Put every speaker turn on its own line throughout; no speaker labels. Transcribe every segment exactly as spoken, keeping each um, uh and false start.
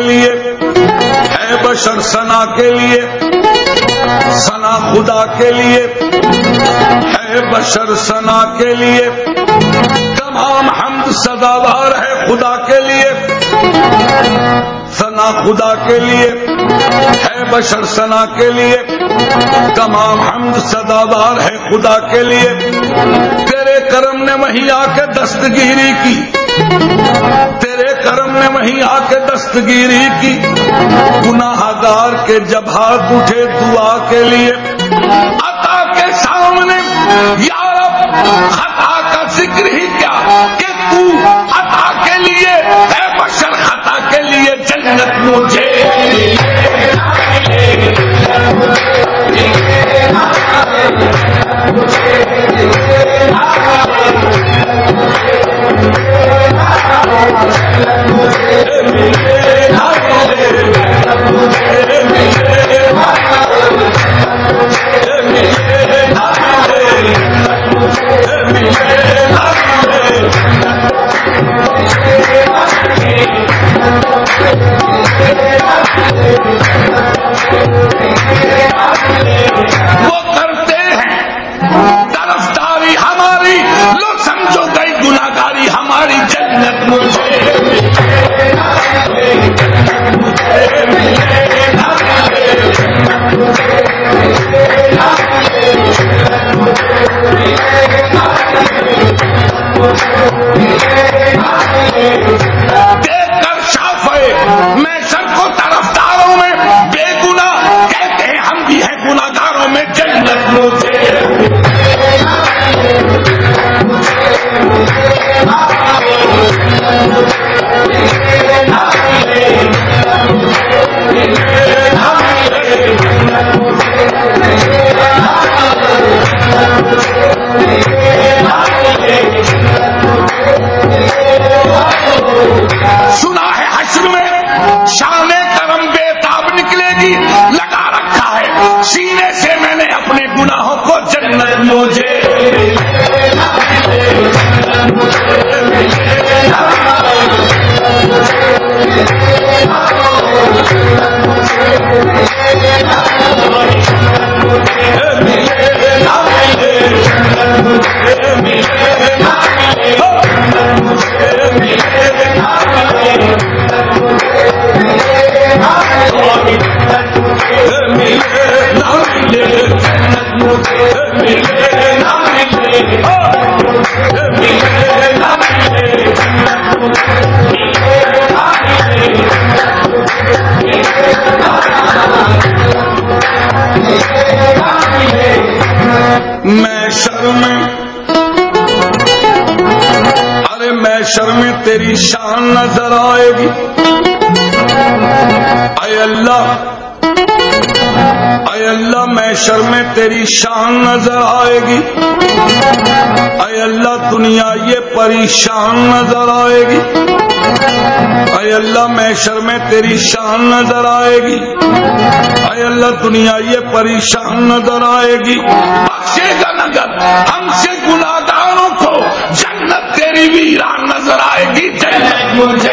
लिए, है बशर सना के लिए, सना खुदा के लिए, है बशर सना के लिए, तमाम हम्द सदाबार है खुदा के लिए, सना खुदा के लिए, है बशर सना के लिए, तमाम हम्द सदाबार है खुदा के लिए। तेरे करम ने वहीं आके दस्तगीरी की, तेरे करम ने वहीं आके दस्तगीरी की, गुनाहगार के जब हाथ उठे दुआ के लिए, अता के सामने या रब खता का जिक्र ही क्या कि तू अता के लिए है बशर, खता के लिए जन्नत मुझे वो करते हैं तरफदारी हमारी, लो समझो गई गुनाहगारी हमारी, जन्नत मुझे देखकर शाफ़े मैं सबको तरफदारों में बेगुनाह कहते हैं, हम भी हैं गुनाहगारों में, जन्नत मुझे सुना है हश्र में शाने करम बेताब निकलेगी, लगा रखा है सीने से मैंने अपने गुनाहों को, जन्नत मुझे मैं शर्म, अरे मैं शर्म तेरी शान नजर आएगी, अय अल्लाह, अय अल्लाह मैं शर्म तेरी शान नजर आएगी, अय अल्लाह दुनिया ये परेशान नजर आएगी, अय अल्लाह मैं शर्म तेरी शान नजर आएगी, अय अल्लाह दुनिया ये परेशान नजर आएगी। बख्शेगा नगर हमसे गुनाहगारों को, जन्नत तेरी वीरान नजर आएगी, जन्नत मुझे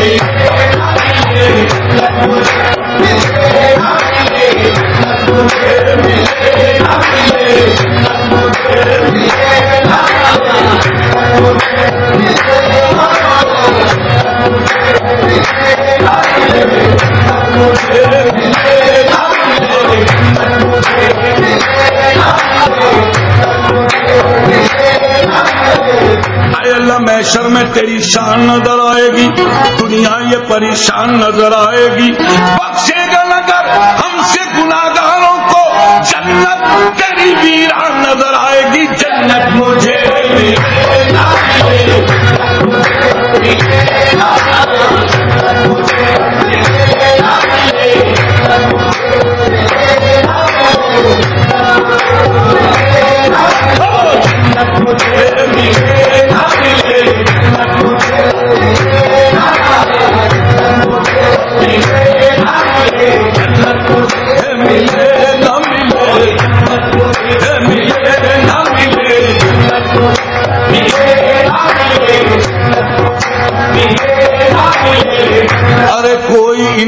अल्लाह महशर में तेरी शान नजर आएगी, दुनिया ये परेशान नजर आएगी। बख्शेगा नगर हमसे गुनाहगारों को, जन्नत तेरी वीरान नजर आएगी, जन्नत मुझे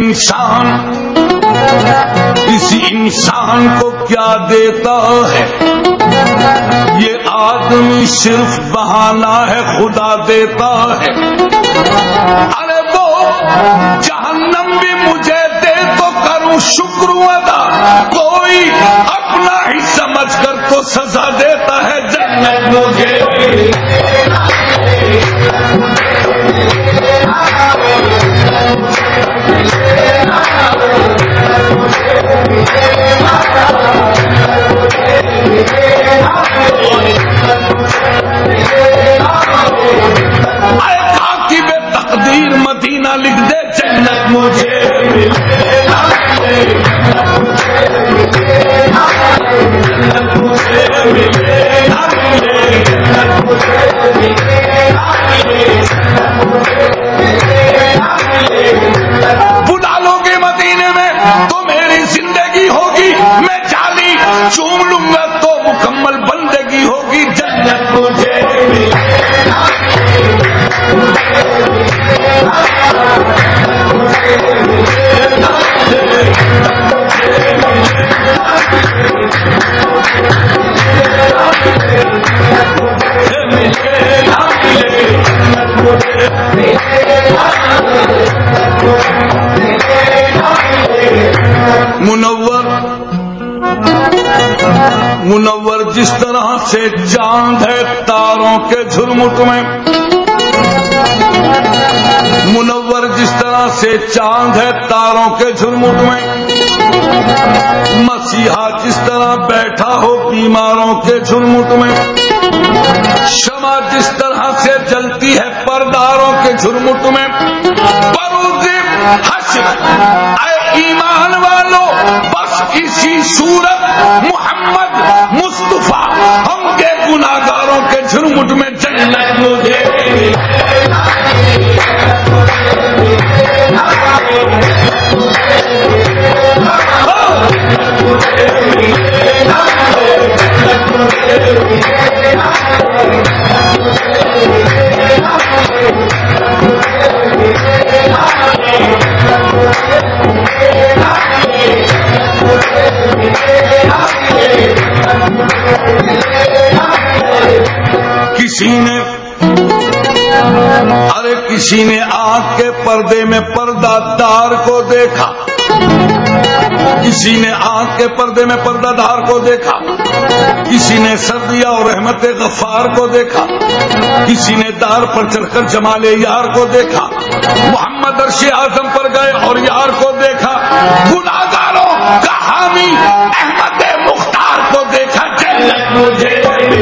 इंसान किसी इंसान को क्या देता है? ये आदमी सिर्फ बहाना है, खुदा देता है। अरे वो जहन्नम भी मुझे दे तो करूं शुक्र अदा, कोई अपना ही समझ कर तो सजा देता है। जन्नत मुझे की बे तकदीर मदीना लिख दे, जन्नत मुझे बुला लोगे मदीने में तो मेरी जिंदगी होगी, मैं जाली चूम लूंगा तो मुकम्मल बंदगी होगी। जन्नत मुझे मुनव्वर मुनव्वर जिस तरह से चांद है तारों के झुरमुट में, मुनव्वर जिस तरह से चांद है तारों के झुरमुट में, मसीहा जिस तरह बैठा हो बीमारों के झुरमुट में, शमा जिस तरह से जलती है परदारों के झुरमुट में, बरूज़े हश्र ऐ ईमान वालों बस इसी सूरत मोहम्मद मुस्तफा हम के गुनाहगारों के झुरमुट में जन्नत मुझे किसी ने अरे किसी ने आंख के पर्दे में पर्दादार को देखा, किसी ने आंख के पर्दे में पर्दादार को देखा, किसी ने सर्दिया और रहमत गफ्फार को देखा, किसी ने दार पर चढ़कर जमाले यार को देखा, मोहम्मद अर्श आजम पर गए और यार को देखा, गुनाहगारों का हामी अहमद मुख्तार को देखा। जन्नत मुझे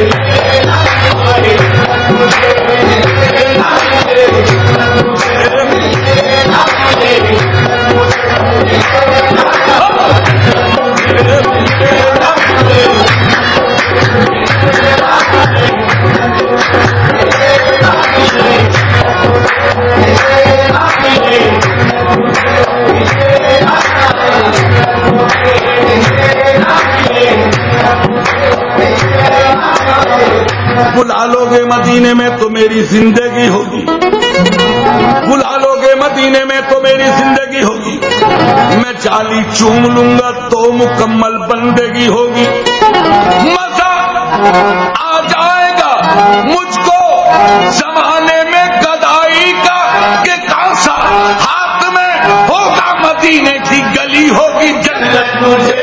बुला लोगे मदीने में तो मेरी जिंदगी होगी, बुला लोगे मदीने में तो मेरी जिंदगी होगी, मैं चाली चूम लूंगा तो मुकम्मल बंदगी होगी। मजा आ जाएगा मुझको जमाने में गदाई का कि कांसा हाथ में होगा, मदीने की गली होगी। जन्नत मुझे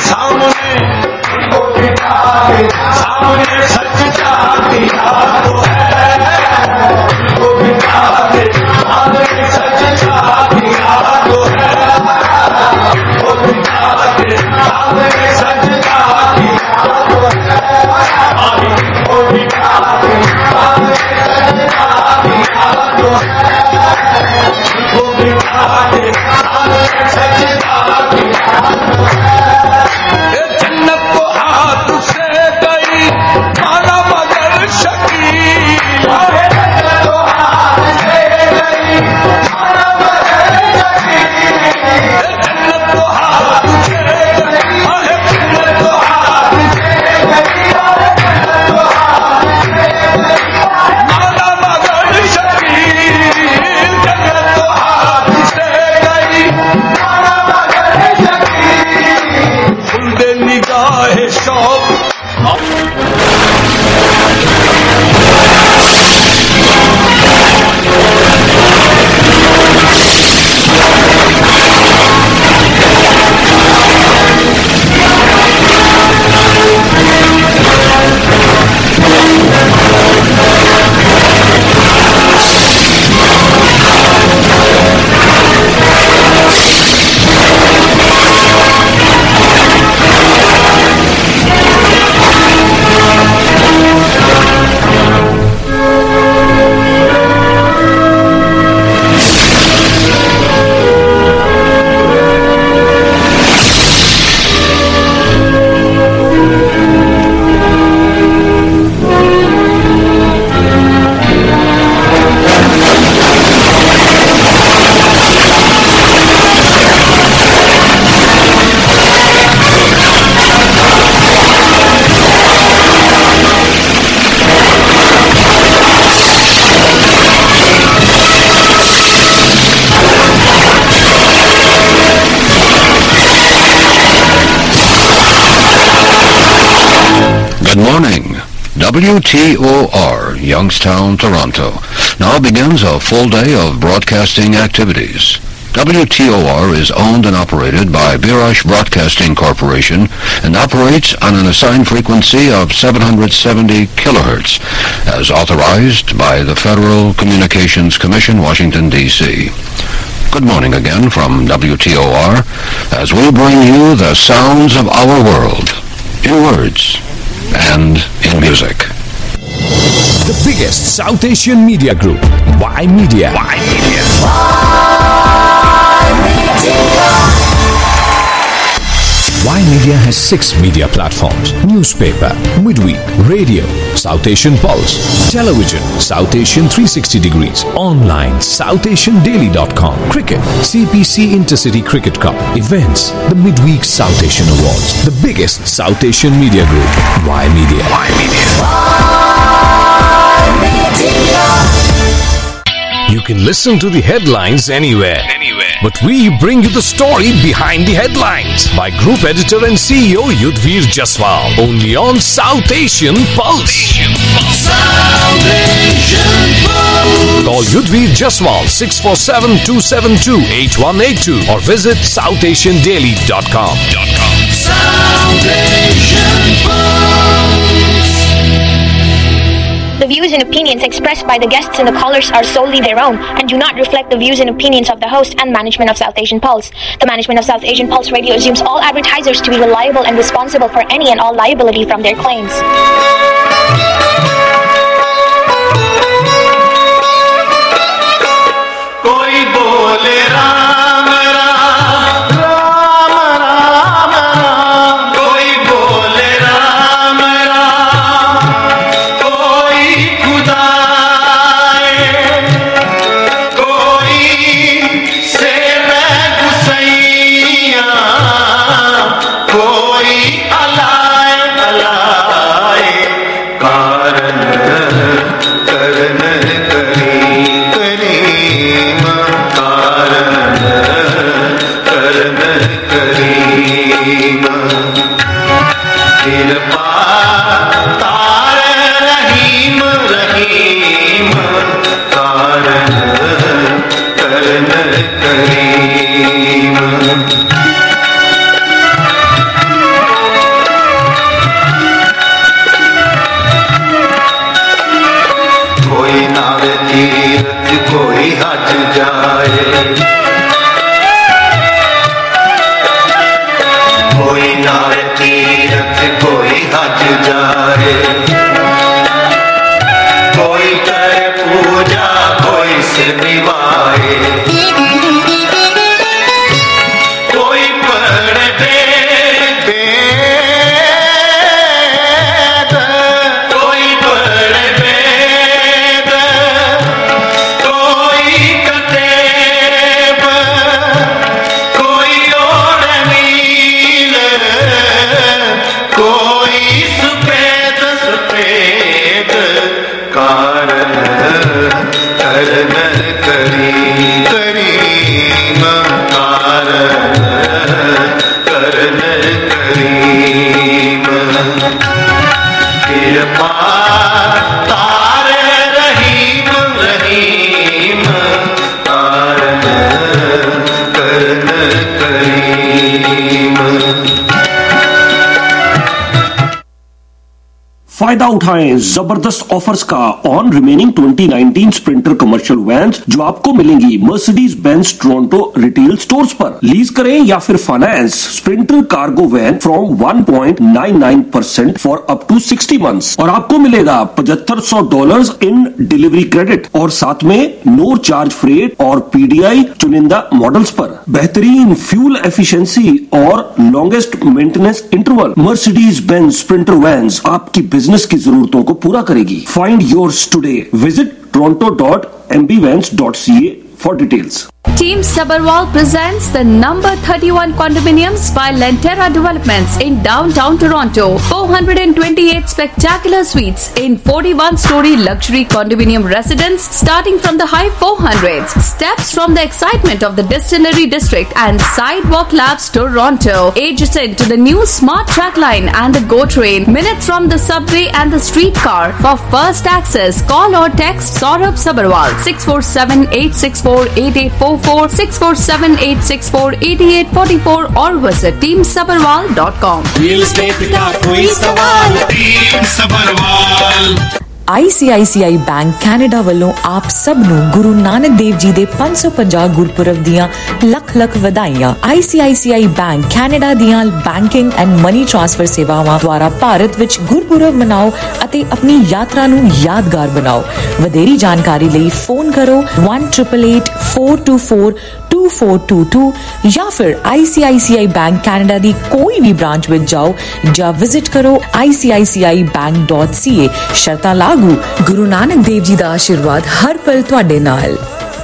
सामने सामने सच का दिया तो है, वो बिठा के सामने सच का दिया तो है, वो बिठा के सामने सच का दिया तो है, वो बिठा के सामने सच का दिया तो है, वो बिठा के सामने सच का दिया तो है। जन्नत को हाथ से गई माना मगर शकील, जन्नत को हाथ से गई माना मगर शकील, जन्नत को हाथ से गई, जन्नत को हाथ से गई, जन्नत को हाथ से गई माना मगर शकील, जन्नत को हाथ से गई माना मगर शकील, सुन दे निगाहे शौक Good morning. W T O R, Youngstown, Toronto. Now begins a full day of broadcasting activities. W T O R is owned and operated by Birash Broadcasting Corporation and operates on an assigned frequency of seven hundred seventy kilohertz, as authorized by the Federal Communications Commission, Washington, D C Good morning again from W T O R, as we bring you the sounds of our world, in words and in music.
The biggest South Asian media group, Y Media. Y Media. Y Media. Y Media has six media platforms: newspaper, midweek, radio, South Asian Pulse, television, South Asian three sixty degrees, online, south asian daily dot com, cricket, C P C Intercity Cricket Cup, events, the Midweek South Asian Awards, the biggest South Asian media group, Y Media. Y Media. Y Media. You can listen to the headlines anywhere. Anywhere. But we bring you the story behind the headlines by Group Editor and C E O Yudhvir Jaswal. Only on South Asian Pulse. South Asian Pulse. Call Yudhvir Jaswal six four seven, two seven two, eight one eight two or visit south asian daily dot com. South Asian Pulse.
The views and opinions expressed by the guests and the callers are solely their own and do not reflect the views and opinions of the host and management of South Asian Pulse. The management of South Asian Pulse Radio assumes all advertisers to be reliable and responsible for any and all liability from their claims.
Koi bole Ram Ram, Ram Ram Ram. Koi bole Ram Ram, koi Khuda hai, koi Seve Gusaiya, koi Alay Alay. Karan karan kari kari. Kirpa tar rahim rahim karan karan kareem. Tirath कोई हज जाए, कोई करे पूजा कोई सिर निभाए, कोई पढ़े वेद, कोई पढ़े वेद, कोई कतेब, कोई ओढ़ नील, कोई सफेद सफेद कारण करन करी करीम, कारण करन करीम, कृपा तार रहीम रहीम, कारण करन करीम।
फायदा उठाएं जबरदस्त ऑफर्स का on remaining twenty nineteen Sprinter commercial vans जो आपको मिलेंगी Mercedes Benz Toronto retail stores पर। लीज करें या फिर finance Sprinter cargo van from one point nine nine percent for up to sixty months और आपको मिलेगा पचहत्तर सौ डॉलर्स इन डिलीवरी क्रेडिट और साथ में नो चार्ज फ्रेट और पीडीआई चुनिंदा मॉडल्स पर। बेहतरीन फ्यूल एफिशिएंसी और longest maintenance interval. Mercedes Benz Sprinter vans आपकी बिजनेस की जरूरतों को पूरा करेगी। Find yours today. Visit toronto dot m b vans dot c a for details.
Team Sabharwal presents the number thirty-one condominiums by Lentera Developments in downtown Toronto. four hundred twenty-eight spectacular suites in forty-one story luxury condominium residence starting from the high four hundreds. Steps from the excitement of the Distillery District and Sidewalk Labs Toronto. Adjacent to the new Smart Track Line and the GO Train. Minutes from the subway and the streetcar. For first access, call or text Saurabh Sabharwal six four seven, eight six four, eight eight four four, six four seven, eight six four, eight eight four four or visit team sabharwal dot com.
Real estate का कोई सवाल,
team Sabharwal.
I C I C I bank Canada ਵੱਲੋਂ ਆਪ ਸਭ ਨੂੰ ਗੁਰੂ ਨਾਨਕ ਦੇਵ ਜੀ ਦੇ ਪੰਜ ਸੌ ਪੰਜਾਹ ਗੁਰਪੁਰਬ ਦੀਆਂ ਲੱਖ ਲੱਖ ਵਧਾਈਆਂ। I C I C I bank Canada ਦੀਆਂ ਬੈਂਕਿੰਗ ਐਂਡ ਮਨੀ ਟ੍ਰਾਂਸਫਰ ਸੇਵਾਵਾਂ ਦੁਆਰਾ ਭਾਰਤ ਵਿੱਚ ਗੁਰਪੁਰਬ ਮਨਾਓ ਅਤੇ ਆਪਣੀ ਯਾਤਰਾ ਨੂੰ ਯਾਦਗਾਰ ਬਣਾਓ। ਵਧੇਰੀ ਜਾਣਕਾਰੀ ਲਈ ਫੋਨ ਕਰੋ one eight eight eight, four two four, two four two two ਜਾਂ ਫਿਰ ਆਈ C I C I bank Canada ਦੀ ਕੋਈ ਵੀ ਬ੍ਰਾਂਚ ਵਿੱਚ ਜਾਓ ਜਾਂ ਵਿਜ਼ਿਟ ਕਰੋ ਆਈ C I C I bank dot c a। ਸ਼ਰਤਾਂ ਲਾਗੂ। ਗੁਰੂ ਨਾਨਕ ਦੇਵ ਜੀ ਦਾ ਆਸ਼ੀਰਵਾਦ ਹਰ ਪਲ ਤੁਹਾਡੇ ਨਾਲ।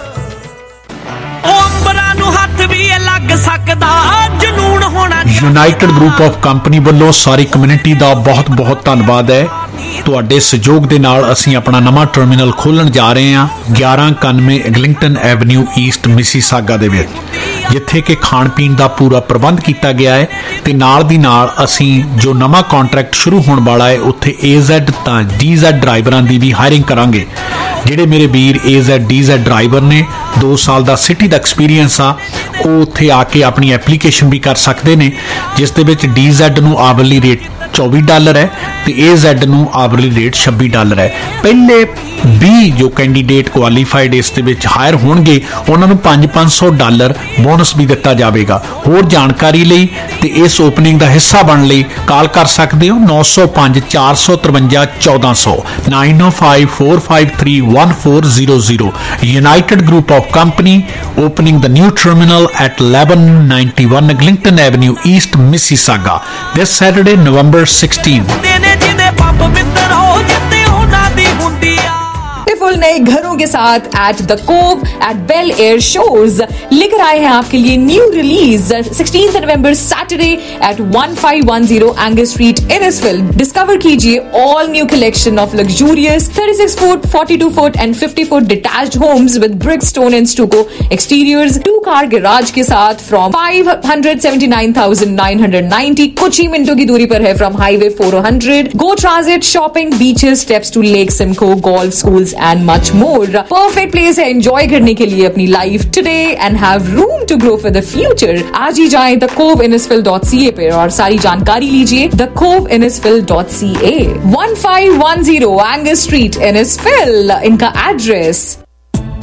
ਅੰਬਰਾਂ ਨੂੰ ਹੱਥ ਵੀ ਲੱਗ ਸਕਦਾ ਜਨੂਨ ਹੋਣਾ।
ਯੂਨਾਈਟਿਡ ਗਰੁੱਪ ਆਫ ਕੰਪਨੀ ਵੱਲੋਂ ਸਾਰੀ ਕਮਿਊਨਿਟੀ ਦਾ ਬਹੁਤ ਬਹੁਤ ਧੰਨਵਾਦ ਹੈ। ਤੁਹਾਡੇ ਸਹਿਯੋਗ ਦੇ ਨਾਲ ਅਸੀਂ ਆਪਣਾ ਨਵਾਂ ਟਰਮੀਨਲ ਖੋਲ੍ਹਣ ਜਾ ਰਹੇ ਹਾਂ ਗਿਆਰਾਂ ਇਕਾਨਵੇਂ ਐਗਲਿੰਗਟਨ ਐਵਨਿਊ ਈਸਟ ਮਿਸੀਸਾਗਾ ਦੇ ਵਿੱਚ, ਜਿੱਥੇ ਕਿ ਖਾਣ ਪੀਣ ਦਾ ਪੂਰਾ ਪ੍ਰਬੰਧ ਕੀਤਾ ਗਿਆ ਹੈ ਤੇ ਨਾਲ ਦੀ ਨਾਲ ਅਸੀਂ ਜੋ ਨਵਾਂ ਕੰਟਰੈਕਟ ਸ਼ੁਰੂ ਹੋਣ ਵਾਲਾ ਹੈ ਉੱਥੇ ਏ ਜ਼ੈਡ ਤਾਂ ਡੀ ਜ਼ੈਡ ਡਰਾਈਵਰਾਂ ਦੀ ਵੀ ਹਾਇਰਿੰਗ ਕਰਾਂਗੇ। ਜਿਹੜੇ ਮੇਰੇ ਵੀਰ A Z D Z driver ਨੇ ਦੋ ਸਾਲ ਦਾ ਸਿਟੀ ਦਾ ਐਕਸਪੀਰੀਅੰਸ ਆ ਉਹ ਉੱਥੇ ਆ ਕੇ ਆਪਣੀ ਐਪਲੀਕੇਸ਼ਨ ਵੀ ਕਰ ਸਕਦੇ ਨੇ, ਜਿਸ ਦੇ ਵਿੱਚ ਡੀ ਜ਼ੈਡ ਨੂੰ ਆਵਰਲੀ ਰੇਟ ਚੌਵੀ ਡਾਲਰ ਹੈ ਤੇ ਏ ਜ਼ੈਡ ਨੂੰ ਆਵਰਲੀ ਰੇਟ ਛੱਬੀ ਡਾਲਰ ਹੈ। ਪਹਿਲੇ ਵੀਹ ਜੋ ਕੈਂਡੀਡੇਟ ਕੁਆਲੀਫਾਈਡ ਇਸ ਦੇ ਵਿੱਚ ਹਾਇਰ ਹੋਣਗੇ ਉਹਨਾਂ ਨੂੰ ਪੰਜ ਪੰਜ ਸੌ ਡਾਲਰ ਬੋਨਸ ਵੀ ਦਿੱਤਾ ਜਾਵੇਗਾ। ਹੋਰ ਜਾਣਕਾਰੀ ਲਈ ਤੇ ਇਸ ਓਪਨਿੰਗ ਦਾ ਹਿੱਸਾ ਬਣਨ ਲਈ ਕਾਲ ਕਰ ਸਕਦੇ ਹੋ ਨੌ ਸੌ ਪੰਜ, ਚਾਰ ਸੌ ਤਰਵੰਜਾ, ਚੌਦਾਂ ਸੌ nine oh five, four five three, one four zero zero। United Group of Company opening the new terminal at eleven ninety-one Eglinton Avenue East Mississauga this Saturday November sixteenth।
नए घरों के साथ at the Cove at Bel Air Shores लेकर आए हैं आपके लिए new release sixteenth November Saturday at one five one zero Angus Street Innisfil. Discover कीजिए all new collection of luxurious thirty-six foot, forty-two foot and fifty foot detached homes with brick, stone and stucco exteriors, two car garage के साथ from five hundred seventy-nine thousand nine hundred ninety कुछ ही मिनटों की दूरी पर है from highway four hundred। Go transit, shopping, beaches, steps to Lake Simcoe, golf, schools and much more। Perfect place है enjoy करने के लिए अपनी life today and have room to grow for the future. आज ही जाएं the Cove Innisfil dot C A पे और सारी जानकारी लीजिए the Cove Innisfil dot C A. one five one zero Angus Street Innisfil इनका एड्रेस।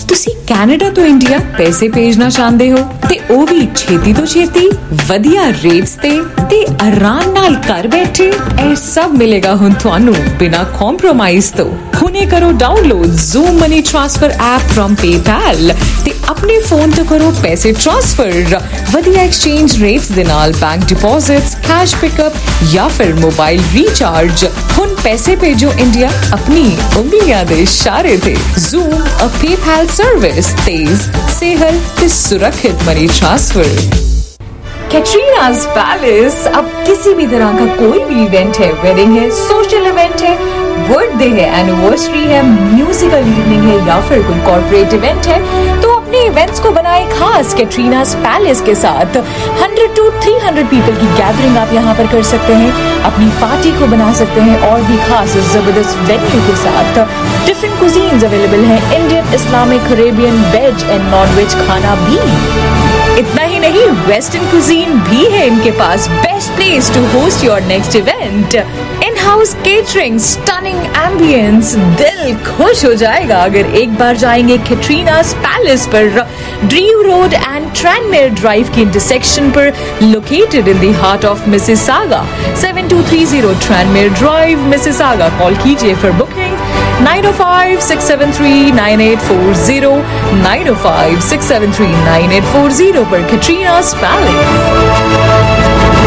ਤੁਸੀਂ ਕੈਨੇਡਾ ਤੋਂ ਇੰਡੀਆ ਪੈਸੇ ਭੇਜਣਾ ਚਾਹੁੰਦੇ ਹੋ ਤੇ ਉਹ ਵੀ ਛੇਤੀ ਤੋਂ ਛੇਤੀ ਵਧੀਆ ਰੇਟਸ ਤੇ ਤੇ ਆਰਾਮ ਨਾਲ ਘਰ ਬੈਠੇ, ਇਹ ਸਭ ਮਿਲੇਗਾ ਹੁਣ ਤੁਹਾਨੂੰ ਬਿਨਾਂ ਕੰਪਰੋਮਾਈਜ਼ ਤੋਂ। ਹੁਣੇ ਕਰੋ download Zoom money transfer app from PayPal ਤੇ ਆਪਣੇ ਫੋਨ ਤੋਂ ਕਰੋ ਪੈਸੇ ਟ੍ਰਾਂਸਫਰ ਵਧੀਆ ਐਕਸਚੇਂਜ ਰੇਟਸ ਦੇ ਨਾਲ, ਬੈਂਕ ਡਿਪੋਜ਼ਿਟਸ, ਕੈਸ਼ ਪਿਕਅਪ ਜਾਂ ਫਿਰ ਮੋਬਾਈਲ ਰੀਚਾਰਜ। ਹੁਣ ਪੈਸੇ ਭੇਜੋ ਇੰਡੀਆ ਆਪਣੀ ਉਂਗਲੀਆਂ ਦੇ ਇਸ਼ਾਰੇ ਤੇ। ਜ਼ੂਮ ਅ PayPal सर्विस, तेज, सेहल ते सुरक्षित मनी ट्रांसफर। कैटरीना's पैलेस अब किसी भी तरह का कोई भी इवेंट है, वेडिंग है, सोशल इवेंट है, बर्थडे है, एनिवर्सरी है, म्यूजिकल इवनिंग है या फिर कोई कॉर्पोरेट इवेंट है, तो अपने इवेंट्स को बनाए खास कैटरीना's पैलेस के साथ। Hundred to three hundred people की गैदरिंग आप यहाँ पर कर सकते हैं, अपनी पार्टी को बना सकते हैं और भी खास जबरदस्त वेन्यू के साथ। डिफरेंट कुजीन्स अवेलेबल हैं, Indian, Islamic, Arabian, veg and non veg खाना भी। इतना ही नहीं, वेस्टर्न कुजीन भी है इनके पास। Best place to host your next event. In house catering, stunning ambience, दिल खुश हो जाएगा अगर एक बार जाएंगे कैटरीना's पैलेस पर। Drew road and Tranmere drive के इंटरसेक्शन पर, located in the heart of Mississauga. Seven two three zero Tranmere drive, Mississauga. Call कीजिए for booking nine O five six seven three nine eight four zero, nine O five six seven three nine eight four zero पर Katrina's palace.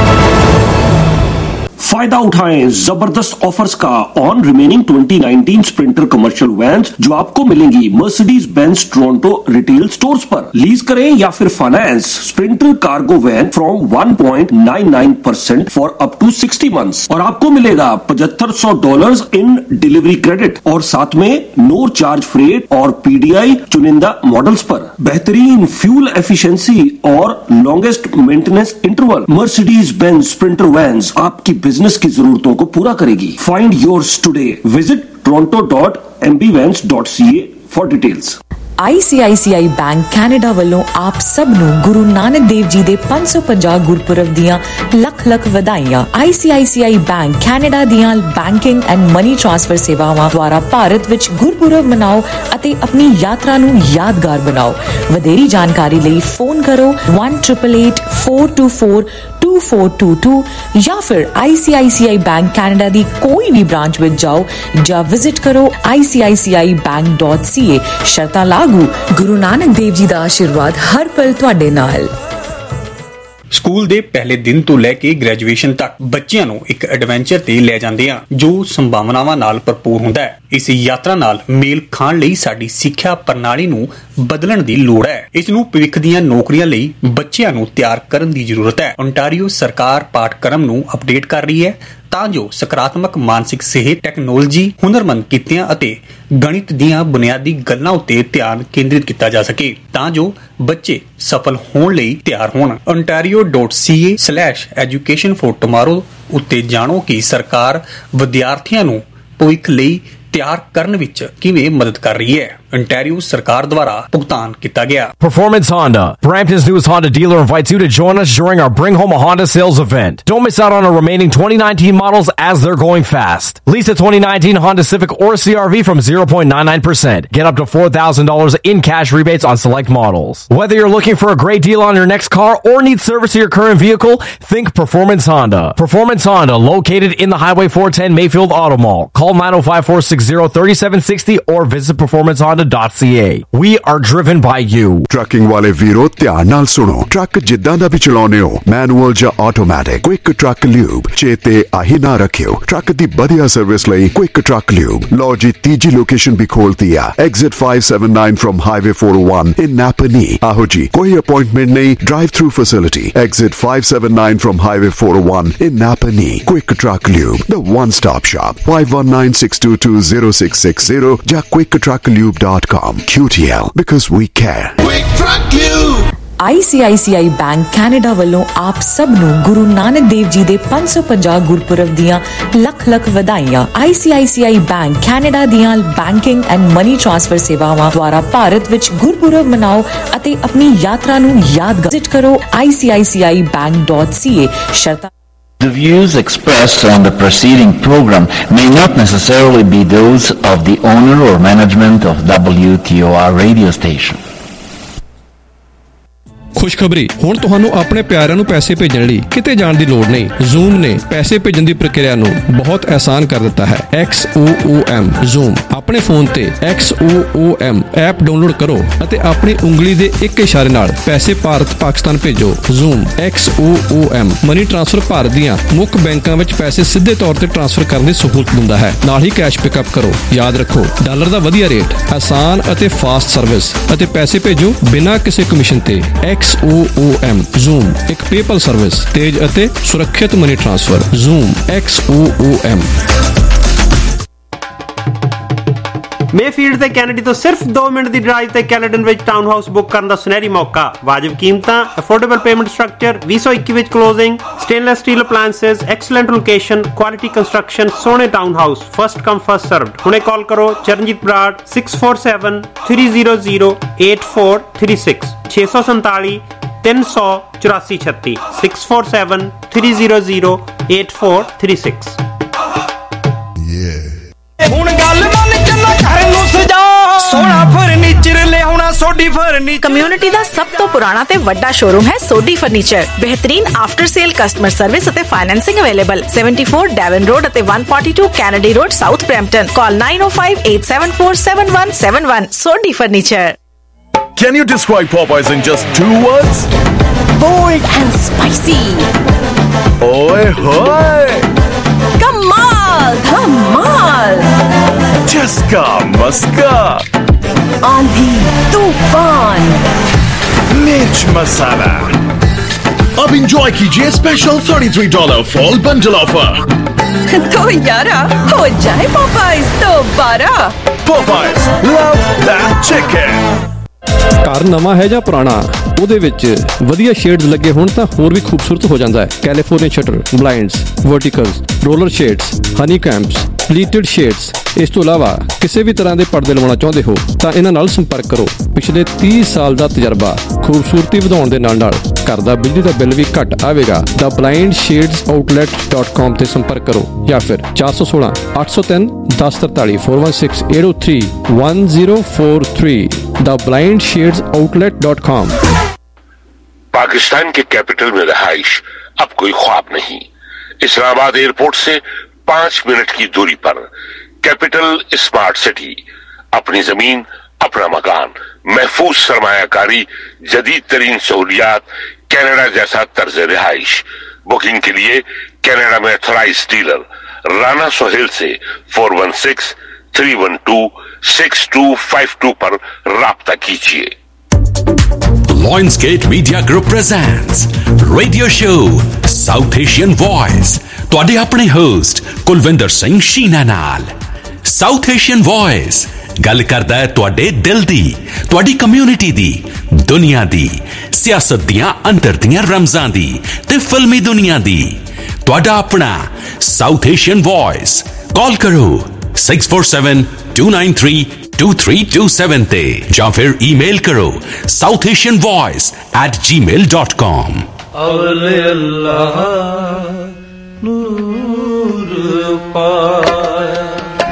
फायदा उठाएं जबरदस्त offers का on remaining twenty nineteen Sprinter commercial vans जो आपको मिलेंगी Mercedes Benz Toronto retail stores पर। Lease करें या फिर finance Sprinter cargo van from one point nine nine percent for up to sixty months और आपको मिलेगा पचहत्तर सौ डॉलर्स इन डिलीवरी क्रेडिट और साथ में नो चार्ज फ्रेट और पीडीआई चुनिंदा मॉडल्स पर। बेहतरीन फ्यूल एफिशिएंसी और longest maintenance interval. Mercedes Benz Sprinter vans आपकी बिजनेस की जरूरतों को पूरा करेगी। Find yours today. Visit Toronto dot M B vans dot C A for details.
I C I C I bank Canada ਵੱਲੋਂ ਆਪ ਸਭ ਨੂੰ ਗੁਰੂ ਨਾਨਕ ਦੇਵ ਜੀ ਦੇ ਪੰਜ ਸੌ ਪੰਜਾਹ ਗੁਰਪੁਰਬ ਦੀਆਂ ਲੱਖ ਲੱਖ ਵਧਾਈਆਂ। I C I C I bank Canada ਦੀਆਂ ਬੈਂਕਿੰਗ ਐਂਡ ਮਨੀ ਟ੍ਰਾਂਸਫਰ ਸੇਵਾਵਾਂ ਦੁਆਰਾ ਭਾਰਤ ਵਿੱਚ ਗੁਰਪੁਰਬ ਮਨਾਓ ਅਤੇ ਆਪਣੀ ਯਾਤਰਾ ਨੂੰ ਯਾਦਗਾਰ ਬਣਾਓ। ਵਧੇਰੀ ਜਾਣਕਾਰੀ ਲਈ ਫੋਨ ਕਰੋ one eight eight eight four two four two four two two ਜਾਂ ਫਿਰ आई C I C I bank Canada ਦੀ ਕੋਈ ਵੀ ਬ੍ਰਾਂਚ ਵਿੱਚ ਜਾਓ ਜਾਂ ਵਿਜ਼ਿਟ ਕਰੋ I C I C I bank dot C ए। ਸ਼ਰਤਾਂ ਲਾਗੂ। ਗੁਰੂ ਨਾਨਕ ਦੇਵ ਜੀ ਦਾ ਆਸ਼ੀਰਵਾਦ ਹਰ ਪਲ ਤੁਹਾਡੇ ਨਾਲ।
ਸਕੂਲ ਦੇ ਪਹਿਲੇ ਦਿਨ ਤੋਂ ਲੈ ਕੇ ਗ੍ਰੈਜੂਏਸ਼ਨ ਤੱਕ ਬੱਚਿਆਂ ਨੂੰ ਇੱਕ ਐਡਵੈਂਚਰ ਤੇ ਲੈ ਜਾਂਦੇ ਆ ਜੋ ਸੰਭਾਵਨਾਵਾਂ ਨਾਲ ਭਰਪੂਰ ਹੁੰਦਾ ਹੈ। ਇਸ ਯਾਤਰਾ ਨਾਲ ਮੇਲ ਖਾਣ ਲਈ ਸਾਡੀ ਸਿੱਖਿਆ ਪ੍ਰਣਾਲੀ ਨੂੰ ਬਦਲਣ ਦੀ ਲੋੜ ਹੈ। ਇਸ ਨੂੰ ਭਵਿੱਖ ਦੀਆਂ ਨੌਕਰੀਆਂ ਲਈ ਬੱਚਿਆਂ ਨੂੰ ਤਿਆਰ ਕਰਨ ਦੀ ਜ਼ਰੂਰਤ ਹੈ। ਓਨਟਾਰੀਓ ਸਰਕਾਰ ਪਾਠਕ੍ਰਮ ਨੂੰ ਅਪਡੇਟ ਕਰ ਰਹੀ ਹੈ ਤਾਂ ਜੋ ਸਕਾਰਾਤਮਕ ਮਾਨਸਿਕ ਸਿਹਤ, ਟੈਕਨੋਲੋਜੀ, ਹੁਨਰਮੰਦ ਕਿੱਤਿਆਂ ਅਤੇ ਗਣਿਤ ਦੀਆਂ ਬੁਨਿਆਦੀ ਗੱਲਾਂ ਉੱਤੇ ਧਿਆਨ ਕੇਂਦਰਿਤ ਕੀਤਾ ਜਾ ਸਕੇ ਤਾਂ ਜੋ ਬੱਚੇ ਸਫਲ ਹੋਣ ਲਈ ਤਿਆਰ ਹੋਣ। ontario dot c a slash education for tomorrow ਉੱਤੇ ਜਾਣੋ ਕਿ ਸਰਕਾਰ ਵਿਦਿਆਰਥੀਆਂ ਨੂੰ ਭਵਿੱਖ ਲਈ ਤਿਆਰ ਕਰਨ ਵਿੱਚ ਕਿਵੇਂ ਮਦਦ ਕਰ ਰਹੀ ਹੈ। ontario ਸਰਕਾਰ ਦੁਆਰਾ ਭੁਗਤਾਨ ਕੀਤਾ ਗਿਆ।
Performance Honda, Brampton's newest Honda dealer, invites you to join us during our Bring Home a Honda sales event. Don't miss out on our remaining twenty nineteen models as they're going fast. Lease a twenty nineteen Honda Civic or C R V from zero point nine nine percent. Get up to four thousand dollars in cash rebates on select models. Whether you're looking for a great deal on your next car or need service to your current vehicle, think Performance Honda. Performance Honda, located in the Highway four ten Mayfield Auto Mall. Call nine oh five, four six zero, three seven six zero or visit performance honda dot c a. We are driven by you.
Trucking ਵਾਲੇ ਵੀਰੋ ਧਿਆਨ ਨਾਲ ਸੁਣੋ। Truck ਜਿੱਦਾਂ ਦਾ ਵੀ ਚਲਾਉਂਦੇ ਹੋ, manual ਜਾਂ automatic, quick truck lube ਚੇਤੇ ਆਹੀ ਨਾ ਰੱਖਿਓ। ਟਰੱਕ ਦੀ ਵਧੀਆ ਸਰਵਿਸ ਲਈ ਕੁਇਕ ਟਰੱਕ ਲਿਊਬ। ਲਓ ਜੀ ਤੀਜੀ ਲੋਕੇਸ਼ਨ ਵੀ ਖੋਲਤੀ ਆ, exit five seventy-nine from Highway four oh one in Napanee। ਆਹੋ ਜੀ, ਕੋਈ ਅਪਾਇੰਟਮੈਂਟ ਨਹੀਂ, drive through facility. Exit five seventy-nine from Highway four oh one in Napanee। Quick truck lube, the one stop shop। five one nine, six two two, zero six six zero ਜਾਂ quick truck lube dot com। Q T L, because we care. Quick Truck Lube।
I C I C I bank Canada ਵੱਲੋਂ ਆਪ ਸਭ ਨੂੰ ਗੁਰੂ ਨਾਨਕ ਦੇਵ ਜੀ ਦੇ ਪੰਜ ਸੌ ਪੰਜਾਹ ਗੁਰਪੁਰਬ ਦੀਆਂ ਲੱਖ ਲੱਖ ਵਧਾਈਆਂ। I C I C I bank Canada ਦੀਆਂ ਬੈਂਕਿੰਗ ਐਂਡ ਮਨੀ ਟ੍ਰਾਂਸਫਰ ਸੇਵਾਵਾਂ ਦੁਆਰਾ ਭਾਰਤ ਵਿੱਚ ਗੁਰਪੁਰਬ ਮਨਾਓ ਅਤੇ ਆਪਣੀ ਯਾਤਰਾ ਨੂੰ ਯਾਦਗਾਰ। ਵਿਜ਼ਿਟ ਕਰੋ I C I C I bank dot c a। ਸ਼ਰਤਾਂ
The views expressed on the preceding program may not necessarily be those of the owner or management of W T O R radio station.
ਖੁਸ਼ਖਬਰੀ, ਹੁਣ ਤੁਹਾਨੂੰ ਆਪਣੇ ਪਿਆਰਿਆਂ ਨੂੰ ਪੈਸੇ ਭੇਜਣ ਲਈ ਕਿਤੇ ਜਾਣ ਦੀ ਲੋੜ ਨਹੀਂ। Zoom ਨੇ ਪੈਸੇ ਭੇਜਣ ਦੀ ਪ੍ਰਕਿਰਿਆ ਨੂੰ ਬਹੁਤ ਆਸਾਨ ਕਰ ਦਿੱਤਾ ਹੈ। X O O M Zoom ਆਪਣੇ ਫੋਨ ਤੇ X O O M app download ਕਰੋ ਅਤੇ ਆਪਣੀ ਉਂਗਲੀ ਦੇ ਇੱਕ ਇਸ਼ਾਰੇ ਨਾਲ ਪੈਸੇ ਭਾਰਤ ਪਾਕਿਸਤਾਨ ਭੇਜੋ। Zoom X O O M money transfer Bharat ਦੀਆਂ ਮੁੱਖ ਬੈਂਕਾਂ ਵਿੱਚ ਪੈਸੇ ਸਿੱਧੇ ਤੌਰ ਤੇ ਟ੍ਰਾਂਸਫਰ ਕਰਨ ਦੀ ਸਹੂਲਤ ਦਿੰਦਾ ਹੈ। ਨਾਲ ਹੀ ਕੈਸ਼ ਪਿਕਅਪ ਕਰੋ। ਯਾਦ ਰੱਖੋ, ਡਾਲਰ ਦਾ ਵਧੀਆ ਰੇਟ, ਆਸਾਨ ਅਤੇ ਫਾਸਟ ਸਰਵਿਸ ਅਤੇ ਪੈਸੇ ਭੇਜੋ ਬਿਨਾਂ ਕਿਸੇ ਕਮਿਸ਼ਨ ਤੇ। X O O M Zoom ਇੱਕ ਪੇਪਲ ਸਰਵਿਸ, ਤੇਜ਼ ਅਤੇ ਸੁਰੱਖਿਅਤ money transfer. Zoom X O O M।
Mayfield ਤੇ ਕੈਨੇਡੀ ਤੋਂ ਸਿਰਫ ਦੋ ਮਿੰਟ ਦੀ ਡਰਾਈਵ ਤੇ ਕੈਲੇਡਨ ਵਿੱਚ ਟਾਊਨ ਹਾਊਸ ਬੁੱਕ ਕਰਨ ਦਾ ਸੁਨਹਿਰੀ ਮੌਕਾ। ਵਾਜਬ ਕੀਮਤਾਂ, ਅਫੋਰਡੇਬਲ ਪੇਮੈਂਟ ਸਟਰਕਚਰ, ਵੀਹ ਸੌ ਇੱਕੀ ਵਿੱਚ closing, stainless steel appliances, excellent location, quality construction, ਸੋਹਣੇ town house, first come first served. ਹੁਣੇ ਕਾਲ ਕਰੋ Charanjit Brar six four seven three zero zero eight four three six ਛੇ ਸੌ ਸੰਤਾਲੀ ਤਿੰਨ ਸੌ ਚੁਰਾਸੀ ਛੱਤੀ six four seven three zero zero eight four three six.
ਹੁਣ ਗੱਲ ਮੰਨ ਚੱਲੋ ਘਰ ਨੂੰ ਸਜਾ, ਸੋਹਣਾ ਫਰਨੀਚਰ ਲਿਆਉਣਾ ਸੋਡੀ ਫਰਨੀਚਰ।
ਕਮਿਊਨਿਟੀ ਦਾ ਸਭ ਤੋਂ ਪੁਰਾਣਾ ਤੇ ਵੱਡਾ ਸ਼ੋਰੂਮ ਹੈ ਸੋਡੀ ਫਰਨੀਚਰ। ਬਿਹਤਰੀਨ ਆਫਟਰ ਸੇਲ ਕਸਟਮਰ ਸਰਵਿਸ ਅਤੇ financing available. Seventy four Devon road ਅਤੇ one forty-two Kennedy road, south Brampton. Call nine oh five eight seven four seven one seven one। Sodhi furniture.
Can you describe Popeyes in just two words?
Bold and spicy.
Oi hoy!
Kamal Dhamal.
Chaska Maska.
Aandhi Tufan.
Mirch Masala. अब enjoy कीजिए special thirty-three dollar fall bundle offer.
तो यारा हो जाए Popeyes दोबारा।
Popeyes, love that chicken.
ਘਰ ਨਵਾਂ ਹੈ ਜਾਂ ਪੁਰਾਣਾ, ਉਹਦੇ ਵਿੱਚ ਵਧੀਆ ਸ਼ੇਡਸ ਲੱਗੇ ਹੋਣ ਤਾਂ ਹੋਰ ਵੀ ਖੂਬਸੂਰਤ ਹੋ ਜਾਂਦਾ ਹੈ। California shutter, blinds, verticals, roller shades, honey combs, pleated shades. ਇਸ ਤੋਂ ਇਲਾਵਾ ਕਿਸੇ ਵੀ ਤਰ੍ਹਾਂ ਦੇ ਪਰਦੇ ਲਵਾਉਣਾ ਚਾਹੁੰਦੇ ਹੋ ਤਾਂ ਇਹਨਾਂ ਨਾਲ ਸੰਪਰਕ ਕਰੋ। ਪਿਛਲੇ ਤੀਹ ਸਾਲ ਦਾ ਤਜਰਬਾ, ਖੂਬਸੂਰਤੀ ਵਧਾਉਣ ਦੇ ਨਾਲ ਨਾਲ ਘਰ ਦਾ ਬਿਜਲੀ ਦਾ ਬਿੱਲ ਵੀ ਘੱਟ ਆਵੇਗਾ। ਦਾ blind shades outlet dot com ਤੇ ਸੰਪਰਕ ਕਰੋ ਜਾਂ ਫਿਰ ਚਾਰ ਸੌ ਸੋਲਾਂ ਅੱਠ ਸੌ ਤਿੰਨ ਦਸ ਤਰਤਾਲੀ four one six eight oh three one zero four three। The Blind Shades Outlet dot com।
Pakistan के कैपिटल में रहाइश अब कोई ख्वाब नहीं। इस्लामाबाद एयरपोर्ट से पांच मिनट की दूरी पर कैपिटल स्मार्ट सिटी। अपनी जमीन, अपना मकान, महफूज सरमायाकारी, जदीद तरीन सहूलियात, कनाडा जैसा तर्ज रिहाइश। बुकिंग के लिए कनाडा में ऑथराइज डीलर राना सोहेल से four one six three one two six two five two पर राब्ता कीजिए।
Lionsgate Media Group presents Radio Show South Asian Voice। ਤੁਹਾਡੇ ਆਪਣੇ ਹੋਸਟ ਕੁਲਵਿੰਦਰ ਸਿੰਘ ਸ਼ੀਨਾ ਨਾਲ। South Asian Voice ਗੱਲ ਕਰਦਾ ਹੈ ਤੁਹਾਡੇ ਦਿਲ ਦੀ, ਤੁਹਾਡੀ ਕਮਿਊਨਿਟੀ ਦੀ, ਦੁਨੀਆ ਦੀ, ਸਿਆਸਤ ਦੀਆਂ ਅੰਦਰ ਦੀਆਂ ਰਮਜ਼ਾਂ ਦੀ ਤੇ ਫਿਲਮੀ ਦੁਨੀਆ ਦੀ। ਤੁਹਾਡਾ ਆਪਣਾ South Asian Voice। ਕਾਲ ਕਰੋ six four seven two nine three two three two seven ਤੇ ਜਾਂ ਫਿਰ ਈਮੇਲ ਕਰੋ south asian voice at gmail dot com।
अवले अल्लाह नूर पाया,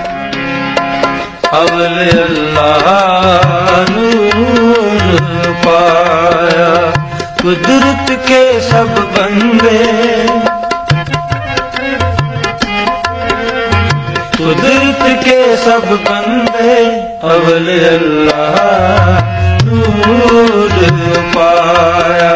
अवले अल्लाह नूर पाया। कुदरत के सब बंदे, कुदरत के सब बंदे अवले अल्लाह नूर पाया,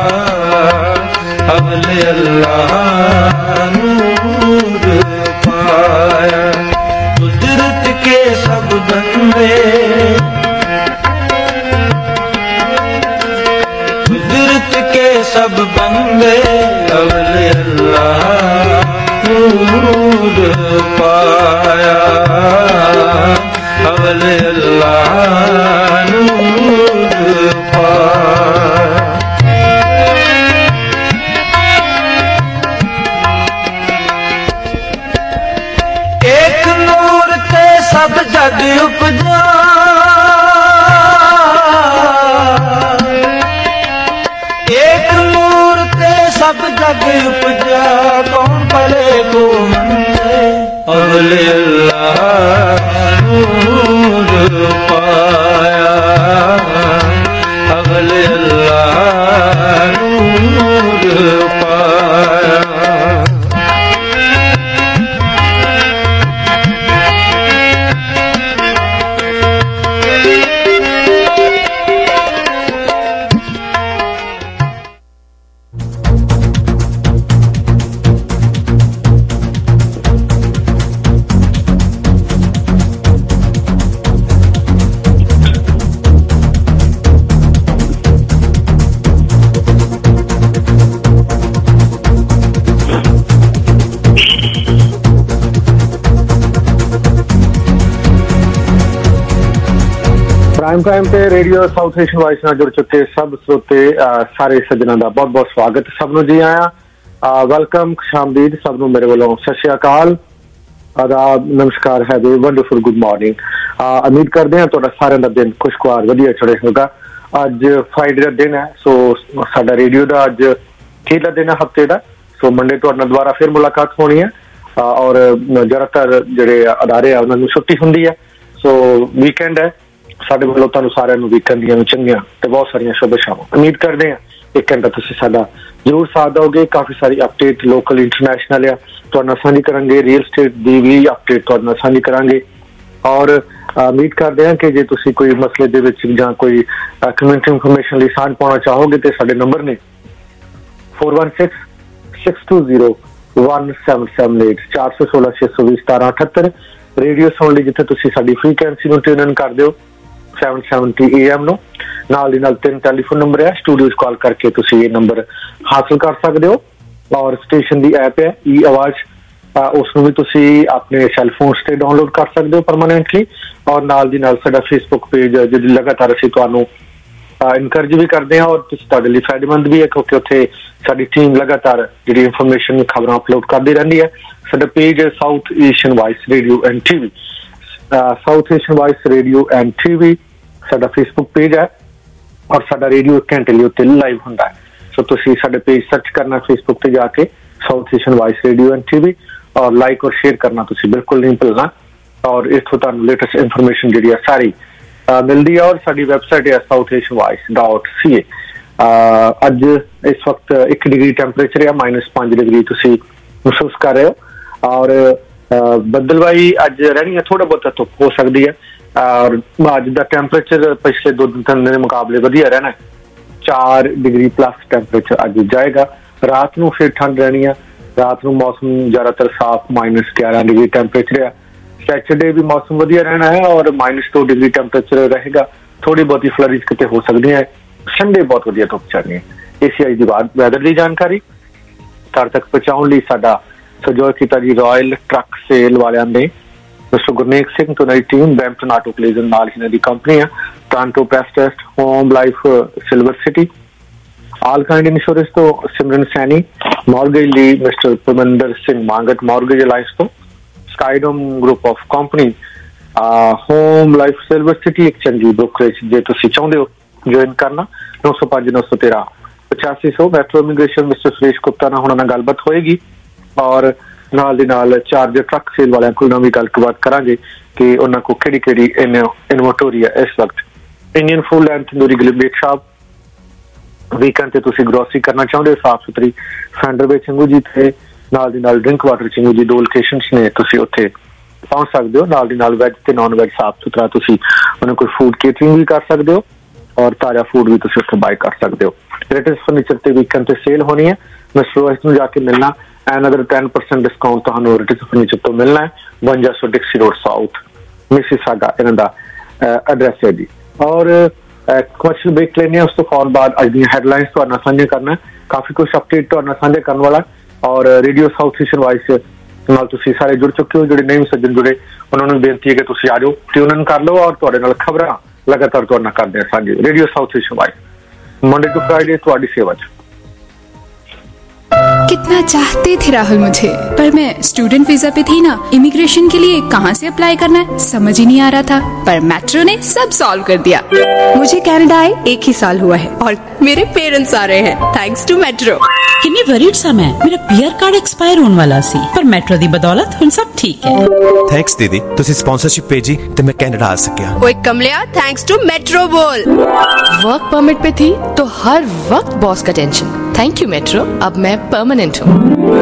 अवले अल्लाह नूर पाया। कुदरत के सब बंदे, कुदरत के सब बंदे अवले अल्लाह नूर पाया, अवले अल्लाह नूर पाया। एक नूर ते सब जग उपजा, एक नूर ते सब जग उपजा। कौन पले को मंदे अवले अल्लाह नूर पाया अवले अल्लाह नूर पाया
प्राइम टाइम पे रेडियो साउथ एशियन वॉइस ਨਾਲ जुड़ चुके सब श्रोते ਸਾਰੇ ਸੱਜਣਾਂ ਦਾ ਬਹੁਤ ਬਹੁਤ ਸਵਾਗਤ ਸਭ ਨੂੰ ਜੀ ਆਇਆਂ ਵੈਲਕਮ ਖੁਸ਼ਾਮਦੀਦ ਸਭ ਨੂੰ ਮੇਰੇ ਵੱਲੋਂ ਸਤਿ ਸ਼੍ਰੀ ਅਕਾਲ ਆਦਾਬ ਨਮਸਕਾਰ ਹੈ ਵੀ ਵੰਡਰਫੁਲ ਗੁੱਡ ਮਾਰਨਿੰਗ ਉਮੀਦ ਕਰਦੇ ਹਾਂ ਤੁਹਾਡਾ ਸਾਰਿਆਂ ਦਾ ਦਿਨ ਖੁਸ਼ਗਵਾਰ ਵਧੀਆ ਚੜ੍ਹੇ ਹੋਗਾ ਅੱਜ ਫਰਾਈਡੇ ਦਾ ਦਿਨ ਹੈ ਸੋ ਸਾਡਾ ਰੇਡੀਓ ਦਾ ਅੱਜ ਅਖੀਰਲਾ ਦਿਨ ਹੈ ਹਫਤੇ ਦਾ ਸੋ ਮੰਡੇ ਤੁਹਾਡੇ ਨਾਲ ਦੁਬਾਰਾ ਫਿਰ ਮੁਲਾਕਾਤ ਹੋਣੀ ਹੈ ਔਰ ਜ਼ਿਆਦਾਤਰ ਜਿਹੜੇ ਅਦਾਰੇ ਆ ਉਹਨਾਂ ਨੂੰ ਛੁੱਟੀ ਹੁੰਦੀ ਹੈ ਸੋ ਵੀਕਐਂਡ ਹੈ ਸਾਡੇ ਵੱਲੋਂ ਤੁਹਾਨੂੰ ਸਾਰਿਆਂ ਨੂੰ ਵੀਕਐਂਡ ਦੀਆਂ ਚੰਗੀਆਂ ਤੇ ਬਹੁਤ ਸਾਰੀਆਂ ਸ਼ੁਭੇਛਾਵਾਂ ਉਮੀਦ ਕਰਦੇ ਹਾਂ ਇੱਕ ਘੰਟਾ ਤੁਸੀਂ ਸਾਡਾ ਜ਼ਰੂਰ ਸਾਥ ਦਿਓਗੇ ਕਾਫੀ ਸਾਰੀ ਅਪਡੇਟ ਲੋਕਲ ਇੰਟਰਨੈਸ਼ਨਲ ਆ ਤੁਹਾਡੇ ਨਾਲ ਸਾਂਝੀ ਕਰਾਂਗੇ ਰੀਅਲ ਸਟੇਟ ਦੀ ਵੀ ਅਪਡੇਟ ਤੁਹਾਡੇ ਨਾਲ ਸਾਂਝੀ ਕਰਾਂਗੇ ਔਰ ਉਮੀਦ ਕਰਦੇ ਹਾਂ ਕਿ ਜੇ ਤੁਸੀਂ ਕੋਈ ਮਸਲੇ ਦੇ ਵਿੱਚ ਜਾਂ ਕੋਈ ਕਮਿਊਨਿਟੀ ਇਨਫੋਰਮੇਸ਼ਨ ਲਈ ਸਾਂਝ ਪਾਉਣਾ ਚਾਹੋਗੇ ਤੇ ਸਾਡੇ ਨੰਬਰ ਨੇ four one six, six two zero, one seven seven eight ਚਾਰ ਸੌ ਸੋਲਾਂ ਛੇ ਸੌ ਵੀਹ ਸਤਾਰਾਂ ਅਠੱਤਰ ਰੇਡੀਓ ਸੁਣ ਲਈ ਜਿੱਥੇ ਤੁਸੀਂ ਸਾਡੀ ਫ੍ਰੀਕੁਐਂਸੀ ਨੂੰ ਟਿਊਨ ਇਨ ਕਰ ਦਿਓ seven seventy A M ਨੂੰ ਨਾਲ ਦੀ ਨਾਲ ਤਿੰਨ ਟੈਲੀਫੋਨ ਨੰਬਰ ਹੈ ਸਟੂਡੀਓ 'ਚ ਕਾਲ ਕਰਕੇ ਤੁਸੀਂ ਇਹ ਨੰਬਰ ਹਾਸਲ ਕਰ ਸਕਦੇ ਹੋ ਔਰ ਸਟੇਸ਼ਨ ਦੀ ਐਪ ਹੈ ਈ ਆਵਾਜ਼ ਉਸ ਨੂੰ ਵੀ ਤੁਸੀਂ ਆਪਣੇ ਸੈੱਲਫੋਨ ਤੇ ਡਾਊਨਲੋਡ ਕਰ ਸਕਦੇ ਹੋ ਪਰਮਾਨੈਂਟਲੀ ਔਰ ਨਾਲ ਦੀ ਨਾਲ ਸਾਡਾ ਫੇਸਬੁੱਕ ਪੇਜ ਜਿਹਦੀ ਲਗਾਤਾਰ ਅਸੀਂ ਤੁਹਾਨੂੰ ਇਨਕਰੇਜ ਵੀ ਕਰਦੇ ਹਾਂ ਔਰ ਤੁਸੀਂ ਤੁਹਾਡੇ ਲਈ ਫਾਇਦੇਮੰਦ ਵੀ ਹੈ ਕਿਉਂਕਿ ਉੱਥੇ ਸਾਡੀ ਟੀਮ ਲਗਾਤਾਰ ਜਿਹੜੀ ਇਨਫੋਰਮੇਸ਼ਨ ਖਬਰਾਂ ਅਪਲੋਡ ਕਰਦੀ ਰਹਿੰਦੀ ਹੈ ਸਾਡਾ ਪੇਜ ਹੈ south Asian voice radio and TV south Asian voice radio and TV ਸਾਡਾ ਫੇਸਬੁੱਕ ਪੇਜ ਹੈ ਔਰ ਸਾਡਾ ਰੇਡੀਓ ਇੱਕ ਘੰਟੇ ਲਈ ਉੱਤੇ ਲਾਈਵ ਹੁੰਦਾ ਹੈ ਸੋ ਤੁਸੀਂ ਸਾਡੇ ਪੇਜ ਸਰਚ ਕਰਨਾ ਫੇਸਬੁੱਕ ਤੇ ਜਾ ਕੇ south Asian voice radio and TV ਔਰ ਲਾਈਕ ਔਰ ਸ਼ੇਅਰ ਕਰਨਾ ਤੁਸੀਂ ਬਿਲਕੁਲ ਨਹੀਂ ਭੁੱਲਣਾ ਔਰ ਇੱਥੋਂ ਤੁਹਾਨੂੰ ਲੇਟੈਸਟ ਇਨਫੋਰਮੇਸ਼ਨ ਜਿਹੜੀ ਹੈ ਸਾਰੀ ਮਿਲਦੀ ਹੈ ਔਰ ਸਾਡੀ ਵੈਬਸਾਈਟ ਹੈ south Asian voice dot C A ਅੱਜ ਇਸ ਵਕਤ ਇੱਕ ਡਿਗਰੀ ਟੈਂਪਰੇਚਰ ਹੈ ਮਾਈਨਸ ਪੰਜ ਡਿਗਰੀ ਤੁਸੀਂ ਮਹਿਸੂਸ ਕਰ ਰਹੇ ਹੋ ਔਰ ਬੱਦਲਵਾਈ ਅੱਜ ਰਹਿਣੀ ਹੈ ਥੋੜਾ ਬਹੁਤਾ ਧੁੱਪ ਹੋ ਸਕਦੀ ਹੈ ਔਰ ਅੱਜ ਦਾ ਟੈਂਪਰੇਚਰ ਪਿਛਲੇ ਦੋ ਦਿਨ ਤਿੰਨ ਦੇ ਮੁਕਾਬਲੇ ਵਧੀਆ ਰਹਿਣਾ ਚਾਰ ਡਿਗਰੀ ਪਲੱਸ ਟੈਂਪਰੇਚਰ ਅੱਜ ਜਾਏਗਾ ਰਾਤ ਨੂੰ ਫਿਰ ਠੰਡ ਰਹਿਣੀ ਹੈ ਰਾਤ ਨੂੰ ਮੌਸਮ ਜ਼ਿਆਦਾਤਰ ਸਾਫ਼ ਮਾਈਨਸ ਗਿਆਰਾਂ ਡਿਗਰੀ ਟੈਂਪਰੇਚਰ ਹੈ ਸੈਟਰਡੇ ਵੀ ਮੌਸਮ ਵਧੀਆ ਰਹਿਣਾ ਹੈ ਔਰ ਮਾਈਨਸ ਦੋ ਡਿਗਰੀ ਟੈਂਪਰੇਚਰ ਰਹੇਗਾ ਥੋੜੀ ਬਹੁਤੀ ਫਲਰਿਸ਼ ਕਿਤੇ ਹੋ ਸਕਦੀ ਹੈ ਸੰਡੇ ਬਹੁਤ ਵਧੀਆ ਧੁੱਪ ਚੱਲਣੀ ਹੈ ਏਸੀਆਈ ਦੀ ਬਾਅਦ ਵੈਦਰ ਦੀ ਜਾਣਕਾਰੀ ਘਰ ਤੱਕ ਪਹੁੰਚਾਉਣ ਲਈ ਸਾਡਾ ਸਹਿਯੋਗ ਕੀਤਾ ਜੀ ਰਾਇਲ ਟਰੱਕ ਸੇਲ ਵਾਲਿਆਂ ਨੇ ਮਿਸਟਰ ਗੁਰਨੇਕ ਸਿੰਘ ਤੋਂ ਨਈ ਟੀਮ ਬੈਂਪਟਨ ਆਟੋ ਪਲੇਜ਼ਰ ਨਾਲ ਇਹਨਾਂ ਦੀ ਕੰਪਨੀ ਹੈ Toronto press test home life silver city all kind insurance ਤੋਂ ਸਿਮਰਨ ਸੈਣੀ ਮਾਰਗੇਜ ਲਈ mister Parminder Singh Mangat mortgage alliance ਤੋਂ Skydome group of company home life silver city ਇੱਕ ਚੰਗੀ ਬ੍ਰੋਕਰੇਜ ਜੇ ਤੁਸੀਂ ਚਾਹੁੰਦੇ ਹੋ ਜੁਆਇਨ ਕਰਨਾ ਨੌ ਸੌ ਪੰਜ ਨੌ ਸੌ ਤੇਰਾਂ ਪਚਾਸੀ ਸੌ metro immigration mister Suresh Gupta ਨਾਲ ਹੁਣ ਨਾਲ ਗੱਲਬਾਤ ਹੋਏਗੀ ਔਰ ਨਾਲ ਦੀ ਨਾਲ ਚਾਰਜਰ ਟਰੱਕ ਸੇਲ ਵਾਲਿਆਂ ਕੋਲ ਨਾਲ ਵੀ ਗੱਲਬਾਤ ਕਰਾਂਗੇ ਕਿ ਉਹਨਾਂ ਕੋਲ ਕਿਹੜੀ ਕਿਹੜੀ ਇਨਵੈਂਟਰੀ ਹੈ ਇਸ ਵਕਤ Indian food and tandoori grill bake shop weekend ਤੇ ਤੁਸੀਂ ਗਰੋਸਰੀ ਕਰਨਾ ਚਾਹੁੰਦੇ ਹੋ ਸਾਫ ਸੁਥਰੀ ਫੈਂਡਰ ਵਿੱਚ ਚੰਗੂ ਜੀ ਤੇ ਨਾਲ ਦੀ ਨਾਲ ਡਰਿੰਕ ਵਾਟਰ ਚੰਗੂ ਜੀ ਦੋ ਲੋਕੇਸ਼ਨਸ ਨੇ ਤੁਸੀਂ ਉੱਥੇ ਪਹੁੰਚ ਸਕਦੇ ਹੋ ਨਾਲ ਦੀ ਨਾਲ ਵੈਜ ਤੇ ਨਾਨ ਵੈਜ ਸਾਫ ਸੁਥਰਾ ਤੁਸੀਂ ਉਹਨਾਂ ਕੋਲ ਫੂਡ ਕੇਟਰਿੰਗ ਵੀ ਕਰ ਸਕਦੇ ਹੋ ਔਰ ਤਾਜ਼ਾ ਫੂਡ ਵੀ ਤੁਸੀਂ ਉੱਥੇ ਬਾਈ ਕਰ ਸਕਦੇ ਹੋ ਲੇਟੈਸਟ ਫਰਨੀਚਰ ਤੇ ਵੀਕਐਂਡ ਤੇ ਸੇਲ ਹੋਣੀ ਹੈ ਮਿਸਟਰ ਰੋਹਿਤ ਨੂੰ ਜਾ ਕੇ ਮਿਲਣਾ another ten percent discount ਤੁਹਾਨੂੰ ਰਿਟਿਸ ਫਰਨੀਚਰ ਤੋਂ ਮਿਲਣਾ ਹੈ ਬਵੰਜਾ ਸੌ ਡਿਕਸੀ ਰੋਡ ਸਾਊਥ ਮਿਸੀਸਾਗਾ ਇਹਨਾਂ ਦਾ ਐਡਰੈਸ ਹੈ ਜੀ ਔਰ ਕਮਰਸ਼ੀਅਲ ਬ੍ਰੇਕ ਲੈਣੇ ਉਸ ਤੋਂ ਫੌਰਨ ਬਾਅਦ ਅੱਜ ਦੀਆਂ ਹੈਡਲਾਈਨਸ ਤੁਹਾਡੇ ਨਾਲ ਸਾਂਝੇ ਕਰਨਾ ਕਾਫੀ ਕੁਝ ਅਪਡੇਟ ਤੁਹਾਡੇ ਨਾਲ ਸਾਂਝੇ ਕਰਨ ਵਾਲਾ ਔਰ ਰੇਡੀਓ ਸਾਊਥ ਏਸ਼ੀਅਨ ਵਾਇਸ ਨਾਲ ਤੁਸੀਂ ਸਾਰੇ ਜੁੜ ਚੁੱਕੇ ਹੋ ਜਿਹੜੇ ਨਹੀਂ ਸੱਜਣ ਜੁੜੇ ਉਹਨਾਂ ਨੂੰ ਬੇਨਤੀ ਹੈ ਕਿ ਤੁਸੀਂ ਆ ਜਾਓ ਟਿਊਨ ਇਨ ਕਰ ਲਓ ਔਰ ਤੁਹਾਡੇ ਨਾਲ ਖਬਰਾਂ ਲਗਾਤਾਰ ਤੁਹਾਡੇ ਨਾਲ ਕਰਦੇ ਹਾਂ ਸਾਂਝੇ radio south Asian voice Monday to Friday ਤੁਹਾਡੀ ਸੇਵਾ 'ਚ
कितना चाहते थे राहुल मुझे, पर मैं स्टूडेंट वीजा पे थी ना। इमिग्रेशन के लिए कहाँ से अप्लाई करना है समझ ही नहीं आ रहा था, पर मेट्रो ने सब सॉल्व कर दिया। मुझे कनाडा आए एक ही साल हुआ है और मेरे पेरेंट्स आ रहे हैं थैंक्स टू मेट्रो।
किन्नी वरीड सा मैं, मेरा पीआर कार्ड एक्सपायर होने वाला सी, पर मेट्रो दी बदौलत हुन सब ठीक है।
थैंक्स दीदी, तुसी स्पॉन्सरशिप भेजी ते मैं कनाडा आ सकिया।
ओए कमलिया, थैंक्स टू मेट्रो बोल। वर्क परमिट पे थी तो हर वक्त बॉस का टेंशन। थैंक यू मेट्रो, अब मैं परमानेंट हूँ।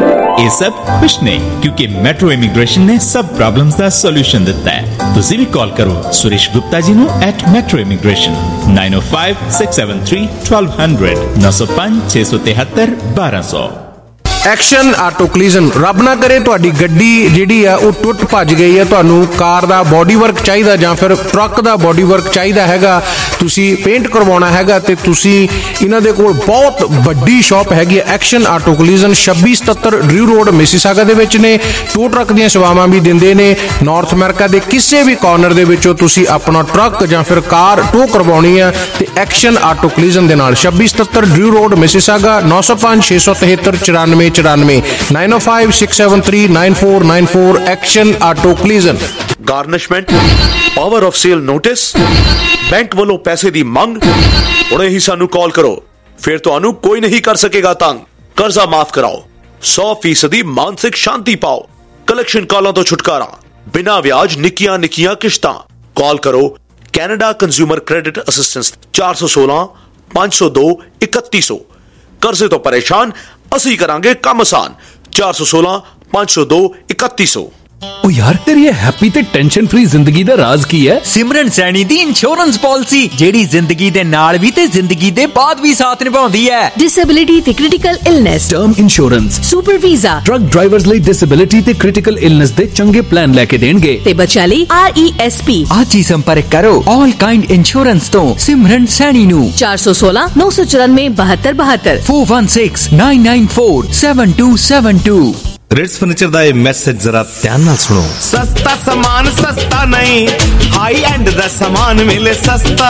ये सब कुछ नहीं, क्योंकि मेट्रो इमिग्रेशन ने सब प्रॉब्लम्स का सॉल्यूशन दिता है। तुसी भी कॉल करो सुरेश गुप्ता जी नु at metro immigration nine O five six seven three twelve hundred नौ सौ पांच छे सौ तिहत्तर बारह सौ।
एक्शन आटो कलीजन, रब ना करे तुहाडी गड्डी जिहड़ी आ ਉਹ ਟੁੱਟ ਭੱਜ ਗਈ ਹੈ, ਤੁਹਾਨੂੰ ਕਾਰ ਦਾ ਬੋਡੀ ਵਰਕ ਚਾਹੀਦਾ ਜਾਂ ਫਿਰ ਟਰੱਕ ਦਾ ਬੋਡੀ ਵਰਕ ਚਾਹੀਦਾ ਹੈਗਾ, ਤੁਸੀਂ ਪੇਂਟ ਕਰਵਾਉਣਾ ਹੈਗਾ ਤੇ ਤੁਸੀਂ ਇਹਨਾਂ ਦੇ ਕੋਲ ਬਹੁਤ ਵੱਡੀ ਸ਼ਾਪ ਹੈਗੀ ਹੈ ਐਕਸ਼ਨ ਆਟੋ ਕਲੀਜ਼ਨ ਛੱਬੀ ਸਤੱਤਰ ਡਰਿਊ ਰੋਡ ਮਿਸੀਸਾਗਾ ਦੇ ਵਿੱਚ ਨੇ। ਟੋ ਟਰੱਕ ਦੀਆਂ ਸੇਵਾਵਾਂ ਵੀ ਦਿੰਦੇ ਨੇ। ਨਾਰਥ ਅਮਰੀਕਾ ਦੇ ਕਿਸੇ ਵੀ ਕਾਰਨਰ ਦੇ ਵਿੱਚੋਂ ਤੁਸੀਂ ਆਪਣਾ ਟਰੱਕ ਜਾਂ ਫਿਰ ਕਾਰ ਟੋ ਕਰਵਾਉਣੀ ਹੈ ਤੇ ਐਕਸ਼ਨ ਆਟੋ ਕਲੀਜ਼ਨ ਦੇ ਨਾਲ ਛੱਬੀ ਸਤੱਤਰ ਡਰਿਊ ਰੋਡ ਮਿਸੀਸਾਗਾ ਨੌ ਸੌ ਪੰਜ ਛੇ ਸੌ ਤਿਹੱਤਰ ਚੁਰਾਨਵੇਂ ਚੁਰਾਨਵੇਂ nine O five six seven three nine four nine four action auto collision.
Garnishment, power of sale notice, bank वालों पैसे दी मंग, हुणे ही सानू कॉल करो, फिर तुहानू कोई नहीं कर सकेगा तंग। कर्जा माफ कराओ, सौ फीसदी मानसिक शांति पाओ, कलेक्शन कॉलों तो छुटकारा, बिना ब्याज निकियां निकियां किश्तां। कॉल करो कैनेडा कंज्यूमर क्रेडिट असिस्टेंस चार सौ सोलह पांच सौ दो इकतीस सौ। कर्जे तो परेशान, ਅਸੀਂ ਕਰਾਂਗੇ ਕੰਮ ਆਸਾਨ। ਚਾਰ ਸੌ ਸੋਲਾਂ ਪੰਜ ਸੌ ਦੋ ਇਕੱਤੀ ਸੌ।
ओ यार तेरी ये हैप्पी ते टेंशन फ्री जिंदगी दा राज की है?
सिमरन सैनी दी इंश्योरेंस पॉलिसी जेड़ी जिंदगी दे नाल भी ते जिंदगी दे बाद भी साथ निभाउंदी है।
डिसेबिलिटी ते critical illness,
term insurance,
super visa,
truck drivers ਲਈ डिसेबिलिटी ते क्रिटिकल इलनेस दे चंगे प्लान लेके देणगे
ते बच्चा ਲਈ आर ई एस पी।
आज ही संपर्क करो ऑल काइंड इंश्योरेंस तो सिमरन सैनी नु
चार सौ सोलह नौ सौ चौरानवे बहत्तर बहत्तर
four one six nine nine four seven two seven two.
Ritz furniture दा ये मैसेज जरा ध्यान नाल सुनो।
सस्ता सामान सस्ता नहीं, हाई एंड दा सामान मिले सस्ता।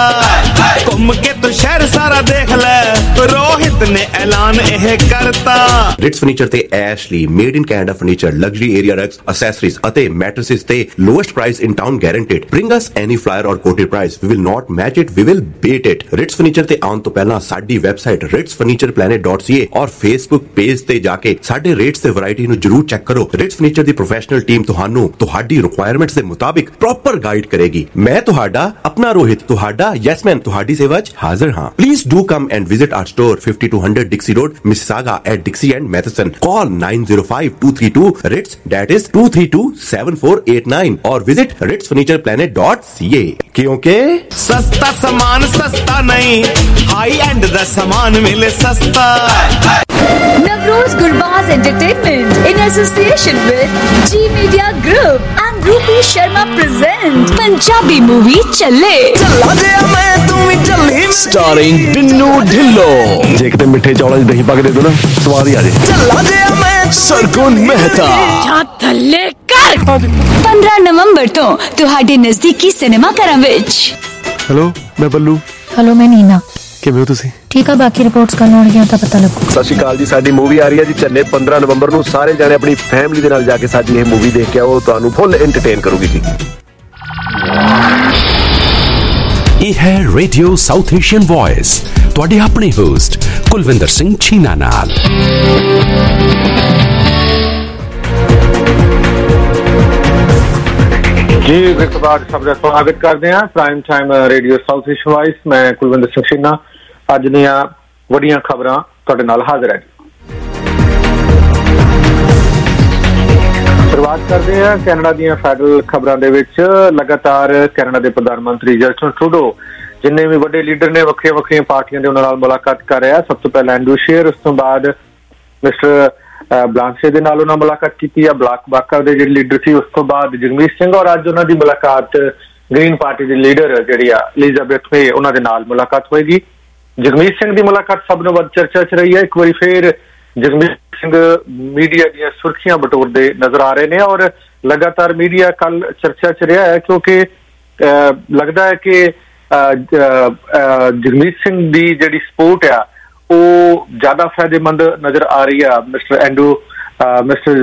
घूम के तो शहर सारा देख ले, रोहित ने ऐलान यह करता।
रिट्स फर्नीचर ते Ashley made in Canada furniture, luxury area rugs, accessories ਅਤੇ मैट्रेसेस ते lowest price in town guaranteed. Bring us any flyer or quoted price, we will not match it, we will beat it। Ritz furniture ਤੇ ਆਉਣ ਤੋਂ ਪਹਿਲਾਂ ਸਾਡੀ website Ritz furniture planet dot C A ਔਰ Facebook page ਤੇ ਜਾ ਕੇ ਸਾਡੇ rates ਤੇ ਵੈਰਾਈਟੀ ਨੂੰ जरूर चेक करो। रिट्स फर्नीचर दी प्रोफेशनल टीम तुहानू तुहाडी रिक्वायरमेंट्स दे मुताबिक प्रॉपर गाइड करेगी। मैं तुहाडा अपना रोहित तुहाडा यसमैन तुहाडी सेवा च हाजिर हां। Please do come and visit our store fifty two hundred Dixie road Mississauga at Dixie and Matheson. Call nine zero five two three two Ritz that is two three two seven four eight nine और visit Ritz furniture planet dot C A. क्योंकि
सस्ता सामान सस्ता नहीं, high and दा सामान मिले सस्ता।
Navroz Gurbaz Entertainment in association with G Media Group and Rupi Sharma present Punjabi movie Challe।
चला गया मैं तू भी चली,
starring Dinnu Dhillo।
जे किते मिठे चौलां च दही पा के दे दो ना, स्वाद ही आ जाए।
चला गया मैं
सरगुन मेहता।
ਜਾਂ ਥੱਲੇ ਕਰ। पंद्रह नवंबर ਤੋਂ ਤੁਹਾਡੇ ਨਜ਼ਦੀਕੀ ਸਿਨੇਮਾ ਘਰਾਂ ਵਿੱਚ।
हेलो मैं बल्लू।
हेलो मैं नीना।
ਕਿਵੇਂ ਹੋ ਤੁਸੀਂ?
ठीक है, बाकी रिपोर्ट्स कल होणगीਆਂ ਤਾਂ ਪਤਾ ਲੱਗੂ।
ਸਤਿ ਸ਼੍ਰੀ ਅਕਾਲ ਜੀ, ਸਾਡੀ ਮੂਵੀ ਆ ਰਹੀ ਹੈ ਜੀ ਚੱਲੇ ਪੰਦਰਾਂ ਨਵੰਬਰ ਨੂੰ। ਸਾਰੇ ਜਾਣੇ ਆਪਣੀ ਫੈਮਿਲੀ ਦੇ ਨਾਲ ਜਾ ਕੇ ਸਾਡੀ ਇਹ ਮੂਵੀ ਦੇਖ ਕੇ ਆਓ, ਤੁਹਾਨੂੰ ਫੁੱਲ ਐਂਟਰਟੇਨ ਕਰੂਗੀ ਜੀ।
ਇਹ ਹੈ ਰੇਡੀਓ ਸਾਊਥ ਏਸ਼ੀਅਨ ਵੌਇਸ, ਤੁਹਾਡੇ ਆਪਣੇ ਹੋਸਟ ਕੁਲਵਿੰਦਰ ਸਿੰਘ ਛੀਨਾ ਨਾਲ।
जी एक बार सबका स्वागत करते हैं prime time radio south east voice. मैं कुलविंदर सिंह छीना अज दियां वड्डियां खबरां तुहाडे नाल हाजिर है। शुरुआत करते हैं कैनेडा दीयां फैडरल खबरां दे विच। लगातार कैनेडा दे प्रधानमंत्री जस्टिन ट्रूडो जिन्ने भी वड्डे लीडर ने वक्रिया वक्रिया पार्टियां दे उन्हां नाल मुलाकात कर रहा। सब तो पहले एंड्रू शेर, उस तो बाद मिस्टर ਬਲਾਂਸੇ ਦੇ ਨਾਲ ਉਹਨਾਂ ਮੁਲਾਕਾਤ ਕੀਤੀ ਆ। ਬਲਾਕ ਬਾਕਾ ਦੇ ਜਿਹੜੇ ਲੀਡਰ ਸੀ, ਉਸ ਤੋਂ ਬਾਅਦ ਜਗਮੀਤ ਸਿੰਘ ਔਰ ਅੱਜ ਉਹਨਾਂ ਦੀ ਮੁਲਾਕਾਤ ਗ੍ਰੀਨ ਪਾਰਟੀ ਦੇ ਲੀਡਰ ਜਿਹੜੀ ਆ ਐਲਿਜ਼ਾਬੈਥ ਮੇ ਉਹਨਾਂ ਦੇ ਨਾਲ ਮੁਲਾਕਾਤ ਹੋਏਗੀ। ਜਗਮੀਤ ਸਿੰਘ ਦੀ ਮੁਲਾਕਾਤ ਸਭ ਨੂੰ ਵੱਧ ਚਰਚਾ 'ਚ ਰਹੀ ਹੈ। ਇੱਕ ਵਾਰੀ ਫੇਰ ਜਗਮੀਤ ਸਿੰਘ ਮੀਡੀਆ ਦੀਆਂ ਸੁਰਖੀਆਂ ਬਟੋਰਦੇ ਨਜ਼ਰ ਆ ਰਹੇ ਨੇ ਔਰ ਲਗਾਤਾਰ ਮੀਡੀਆ ਕੱਲ ਚਰਚਾ 'ਚ ਰਿਹਾ ਹੈ ਕਿਉਂਕਿ ਲੱਗਦਾ ਹੈ ਕਿ ਜਗਮੀਤ ਸਿੰਘ ਦੀ ਜਿਹੜੀ ਸਪੋਰਟ ਆ ਉਹ ਜ਼ਿਆਦਾ ਫਾਇਦੇਮੰਦ ਨਜ਼ਰ ਆ ਰਹੀ ਆ ਮਿਸਟਰ ਐਂਡਰੂ ਮਿਸਟਰ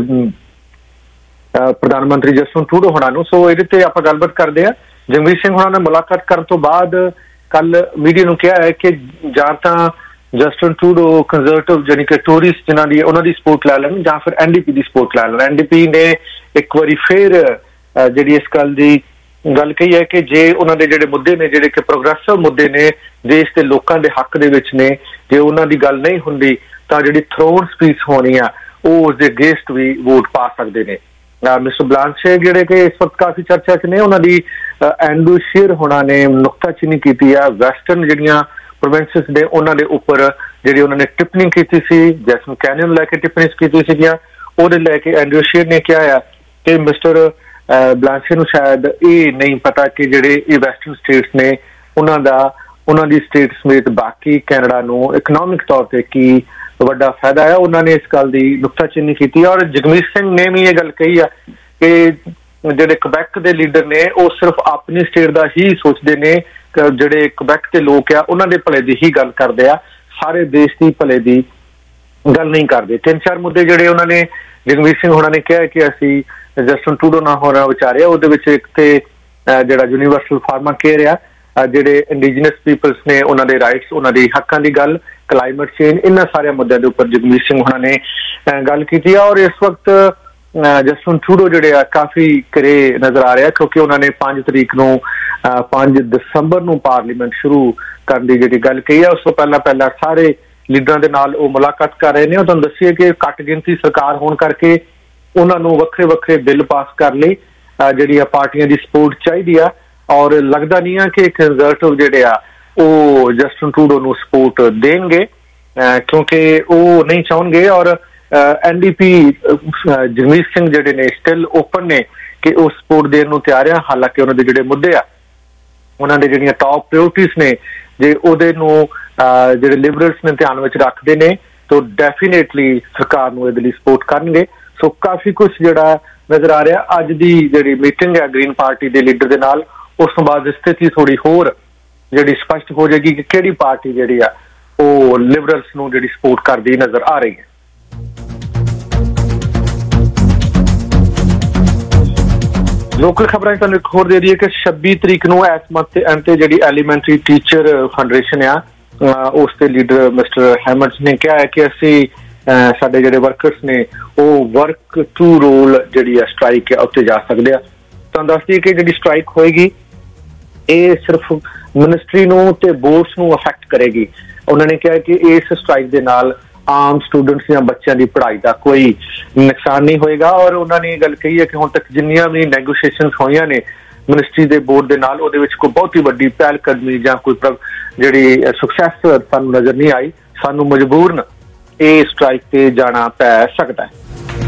ਪ੍ਰਧਾਨ ਮੰਤਰੀ ਜਸਟਿਨ ਟਰੂਡੋ ਹੋਣਾ ਨੂੰ। ਸੋ ਇਹਦੇ ਤੇ ਆਪਾਂ ਗੱਲਬਾਤ ਕਰਦੇ ਆ। ਜਗਮੀਤ ਸਿੰਘ ਹੋਣਾ ਨੇ ਮੁਲਾਕਾਤ ਕਰਨ ਤੋਂ ਬਾਅਦ ਕੱਲ ਮੀਡੀਆ ਨੂੰ ਕਿਹਾ ਹੈ ਕਿ ਜਾਂ ਤਾਂ ਜਸਟਿਨ ਟਰੂਡੋ ਕੰਜ਼ਰਵੇਟਿਵ ਜਾਨੀ ਕਿ ਟੂਰਿਸਟ ਜਿਨ੍ਹਾਂ ਦੀ ਉਹਨਾਂ ਦੀ ਸਪੋਰਟ ਲੈ ਲੈਣ ਜਾਂ ਫਿਰ ਐਨਡੀਪੀ ਦੀ ਸਪੋਰਟ ਲੈ ਲੈਣ। ਐਨਡੀਪੀ ਨੇ ਇੱਕ ਵਾਰੀ ਫਿਰ ਜਿਹੜੀ ਇਸ ਗੱਲ ਦੀ ਗੱਲ ਕਹੀ ਹੈ ਕਿ ਜੇ ਉਹਨਾਂ ਦੇ ਜਿਹੜੇ ਮੁੱਦੇ ਨੇ ਜਿਹੜੇ ਕਿ ਪ੍ਰੋਗਰੈਸਿਵ ਮੁੱਦੇ ਨੇ ਦੇਸ਼ ਦੇ ਲੋਕਾਂ ਦੇ ਹੱਕ ਦੇ ਵਿੱਚ ਨੇ, ਜੇ ਉਹਨਾਂ ਦੀ ਗੱਲ ਨਹੀਂ ਹੁੰਦੀ ਤਾਂ ਜਿਹੜੀ ਥਰੋਨ ਸਪੀਚ ਹੋਣੀ ਆ ਉਹ ਉਸਦੇ ਅਗੇਂਸਟ ਵੀ ਵੋਟ ਪਾ ਸਕਦੇ ਨੇ। ਮਿਸਟਰ ਬਲਾਂਸ਼ੇ ਜਿਹੜੇ ਕਿ ਇਸ ਵਕਤ ਕਾਫੀ ਚਰਚਾ 'ਚ ਨੇ, ਉਹਨਾਂ ਦੀ ਐਂਡਰੂ ਸ਼ੀਰ ਹੋਣਾ ਨੇ ਨੁਕਤਾਚੀਨੀ ਕੀਤੀ ਆ ਵੈਸਟਰਨ ਜਿਹੜੀਆਂ ਪ੍ਰੋਵਿੰਸਿਸ ਨੇ ਉਹਨਾਂ ਦੇ ਉੱਪਰ ਜਿਹੜੀ ਉਹਨਾਂ ਨੇ ਟਿੱਪਣੀ ਕੀਤੀ ਸੀ, ਜੈਸਨ ਕੈਨੀਅਨ ਲੈ ਕੇ ਟਿੱਪਣੀ ਕੀਤੀ ਸੀਗੀਆਂ, ਉਹਦੇ ਲੈ ਕੇ ਐਂਡਰੂ ਸ਼ੀਰ ਨੇ ਕਿਹਾ ਆ ਕਿ ਮਿਸਟਰ ਬਲਾਂਸ਼ੇ ਨੂੰ ਸ਼ਾਇਦ ਇਹ ਨਹੀਂ ਪਤਾ ਕਿ ਜਿਹੜੇ ਇਹ ਵੈਸਟਰਨ ਸਟੇਟਸ ਨੇ ਉਹਨਾਂ ਦਾ ਉਹਨਾਂ ਦੀ ਸਟੇਟ ਸਮੇਤ ਬਾਕੀ ਕੈਨੇਡਾ ਨੂੰ ਇਕਨੋਮਿਕ ਤੌਰ ਤੇ ਕੀ ਵੱਡਾ ਫਾਇਦਾ ਹੈ। ਉਹਨਾਂ ਨੇ ਇਸ ਗੱਲ ਦੀ ਨੁਕਤਾਚੀਨੀ ਕੀਤੀ ਔਰ ਜਗਮੀਤ ਸਿੰਘ ਨੇ ਵੀ ਇਹ ਗੱਲ ਕਹੀ ਆ ਕਿ ਜਿਹੜੇ ਕੁਬੈਕ ਦੇ ਲੀਡਰ ਨੇ ਉਹ ਸਿਰਫ ਆਪਣੀ ਸਟੇਟ ਦਾ ਹੀ ਸੋਚਦੇ ਨੇ, ਜਿਹੜੇ ਕੁਬੈਕ ਦੇ ਲੋਕ ਆ ਉਹਨਾਂ ਦੇ ਭਲੇ ਦੀ ਹੀ ਗੱਲ ਕਰਦੇ ਆ, ਸਾਰੇ ਦੇਸ਼ ਦੀ ਭਲੇ ਦੀ ਗੱਲ ਨਹੀਂ ਕਰਦੇ। ਤਿੰਨ ਚਾਰ ਮੁੱਦੇ ਜਿਹੜੇ ਉਹਨਾਂ ਨੇ ਜਗਮੀਤ ਸਿੰਘ ਹੋਣਾ ਨੇ ਕਿਹਾ ਕਿ ਅਸੀਂ ਜਸਟਿਨ ਟਰੂਡੋ ਨਾਲ ਹੋਣਾ ਵਿਚਾਰਿਆ, ਉਹਦੇ ਵਿੱਚ ਇੱਕ ਤੇ ਜਿਹੜਾ ਯੂਨੀਵਰਸਲ ਫਾਰਮਾ ਕੇਅਰ ਆ, ਜਿਹੜੇ ਇੰਡੀਜੀਨਸ ਪੀਪਲਸ ਨੇ ਉਹਨਾਂ ਦੇ ਰਾਈਟਸ, ਉਹਨਾਂ ਦੇ ਹੱਕਾਂ ਦੀ ਗੱਲ, ਕਲਾਈਮੇਟ ਚੇਂਜ, ਇਹਨਾਂ ਸਾਰਿਆਂ ਮੁੱਦਿਆਂ ਦੇ ਉੱਪਰ ਜਗਮੀਤ ਸਿੰਘ ਹੋਣਾ ਨੇ ਗੱਲ ਕੀਤੀ ਆ। ਔਰ ਇਸ ਵਕਤ ਜਸਟਿਨ ਟਰੂਡੋ ਜਿਹੜੇ ਆ ਕਾਫੀ ਕਰੇ ਨਜ਼ਰ ਆ ਰਿਹਾ ਕਿਉਂਕਿ ਉਹਨਾਂ ਨੇ ਪੰਜ ਤਰੀਕ ਨੂੰ ਪੰਜ ਦਸੰਬਰ ਨੂੰ ਪਾਰਲੀਮੈਂਟ ਸ਼ੁਰੂ ਕਰਨ ਦੀ ਜਿਹੜੀ ਗੱਲ ਕਹੀ ਆ। ਉਸ ਤੋਂ ਪਹਿਲਾਂ ਪਹਿਲਾਂ ਸਾਰੇ ਲੀਡਰਾਂ ਦੇ ਨਾਲ ਉਹ ਮੁਲਾਕਾਤ ਕਰ ਰਹੇ ਨੇ। ਉਹ ਤੁਹਾਨੂੰ ਦੱਸੀਏ ਕਿ ਘੱਟ ਗਿਣਤੀ ਸਰਕਾਰ ਹੋਣ ਕਰਕੇ ਉਹਨਾਂ ਨੂੰ ਵੱਖਰੇ ਵੱਖਰੇ ਬਿੱਲ ਪਾਸ ਕਰਨ ਲਈ ਜਿਹੜੀ ਆ ਪਾਰਟੀਆਂ ਦੀ ਸਪੋਰਟ ਚਾਹੀਦੀ ਆ ਔਰ ਲੱਗਦਾ ਨਹੀਂ ਆ ਕਿ ਕੰਜ਼ਰਵੇਟਿਵ ਜਿਹੜੇ ਆ ਉਹ ਜਸਟਿਨ ਟਰੂਡੋ ਨੂੰ ਸਪੋਰਟ ਦੇਣਗੇ ਕਿਉਂਕਿ ਉਹ ਨਹੀਂ ਚਾਹੁੰਗੇ ਔਰ ਐਨਡੀਪੀ ਜਗਮੀਤ ਸਿੰਘ ਜਿਹੜੇ ਨੇ ਸਟਿਲ ਓਪਨ ਨੇ ਕਿ ਉਹ ਸਪੋਰਟ ਦੇਣ ਨੂੰ ਤਿਆਰ ਆ। ਹਾਲਾਂਕਿ ਉਹਨਾਂ ਦੇ ਜਿਹੜੇ ਮੁੱਦੇ ਆ ਉਹਨਾਂ ਦੇ ਜਿਹੜੀਆਂ ਟੌਪ ਪ੍ਰਾਇਓਰਟੀਜ਼ ਨੇ ਜੇ ਉਹਦੇ ਨੂੰ ਜਿਹੜੇ ਲਿਬਰਲਸ ਨੇ ਧਿਆਨ ਵਿੱਚ ਰੱਖਦੇ ਨੇ ਤਾਂ ਡੈਫੀਨੇਟਲੀ ਸਰਕਾਰ ਨੂੰ ਇਹਦੇ ਲਈ ਸਪੋਰਟ ਕਰਨਗੇ। ਸੋ ਕਾਫੀ ਕੁਛ ਜਿਹੜਾ ਨਜ਼ਰ ਆ ਰਿਹਾ। ਅੱਜ ਦੀ ਜਿਹੜੀ ਮੀਟਿੰਗ ਹੈ ਗ੍ਰੀਨ ਪਾਰਟੀ ਦੇ ਲੀਡਰ ਦੇ ਨਾਲ, ਉਸ ਤੋਂ ਬਾਅਦ ਸਥਿਤੀ ਥੋੜੀ ਹੋਰ ਜਿਹੜੀ ਸਪਸ਼ਟ ਹੋ ਜਾਏਗੀ ਕਿ ਕਿਹੜੀ ਪਾਰਟੀ ਜਿਹੜੀ ਆ ਉਹ ਲਿਬਰਲਸ ਨੂੰ ਜਿਹੜੀ ਸਪੋਰਟ ਕਰਦੀ ਨਜ਼ਰ ਆ ਰਹੀ ਹੈ। ਲੋਕਲ ਖਬਰਾਂ ਤੁਹਾਨੂੰ ਇੱਕ ਹੋਰ ਦੇ ਦਈਏ ਕਿ ਛੱਬੀ ਤਰੀਕ ਨੂੰ ਇਸ ਮੰਥ ਦੇ ਐਂਡ ਤੇ ਜਿਹੜੀ ਐਲੀਮੈਂਟਰੀ ਟੀਚਰ ਫੈਡਰੇਸ਼ਨ ਆ ਉਸ ਦੇ ਲੀਡਰ ਮਿਸਟਰ ਹੈਮੰਡਸ ਨੇ ਕਿਹਾ ਹੈ ਕਿ ਅਸੀਂ ਸਾਡੇ ਜਿਹੜੇ ਵਰਕਰਸ ਨੇ ਉਹ ਵਰਕ ਟੂ ਰੋਲ ਜਿਹੜੀ ਆ ਸਟ੍ਰਾਈਕ ਹੈ ਉੱਤੇ ਜਾ ਸਕਦੇ ਆ। ਤੁਹਾਨੂੰ ਦੱਸ ਦਈਏ ਕਿ ਜਿਹੜੀ ਸਟ੍ਰਾਈਕ ਹੋਏਗੀ ਇਹ ਸਿਰਫ ਮਿਨਿਸਟਰੀ ਨੂੰ ਤੇ ਬੋਰਡਸ ਨੂੰ ਅਫੈਕਟ ਕਰੇਗੀ। ਉਹਨਾਂ ਨੇ ਕਿਹਾ ਕਿ ਇਸ ਸਟ੍ਰਾਈਕ ਦੇ ਨਾਲ ਆਮ ਸਟੂਡੈਂਟਸ ਜਾਂ ਬੱਚਿਆਂ ਦੀ ਪੜ੍ਹਾਈ ਦਾ ਕੋਈ ਨੁਕਸਾਨ ਨਹੀਂ ਹੋਏਗਾ ਔਰ ਉਹਨਾਂ ਨੇ ਇਹ ਗੱਲ ਕਹੀ ਹੈ ਕਿ ਹੁਣ ਤੱਕ ਜਿੰਨੀਆਂ ਵੀ ਨੈਗੋਸ਼ੀਏਸ਼ਨਸ ਹੋਈਆਂ ਨੇ ਮਿਨਿਸਟਰੀ ਦੇ ਬੋਰਡ ਦੇ ਨਾਲ ਉਹਦੇ ਵਿੱਚ ਕੋਈ ਬਹੁਤੀ ਵੱਡੀ ਪਹਿਲ ਕਦਮੀ ਜਾਂ ਕੋਈ ਜਿਹੜੀ ਸਕਸੈਸ ਸਾਨੂੰ ਨਜ਼ਰ ਨਹੀਂ ਆਈ। ਸਾਨੂੰ ਮਜਬੂਰਨ ਇਹ ਸਟ੍ਰਾਈਕ ਤੇ ਜਾਣਾ ਪੈ ਸਕਦਾ ਹੈ।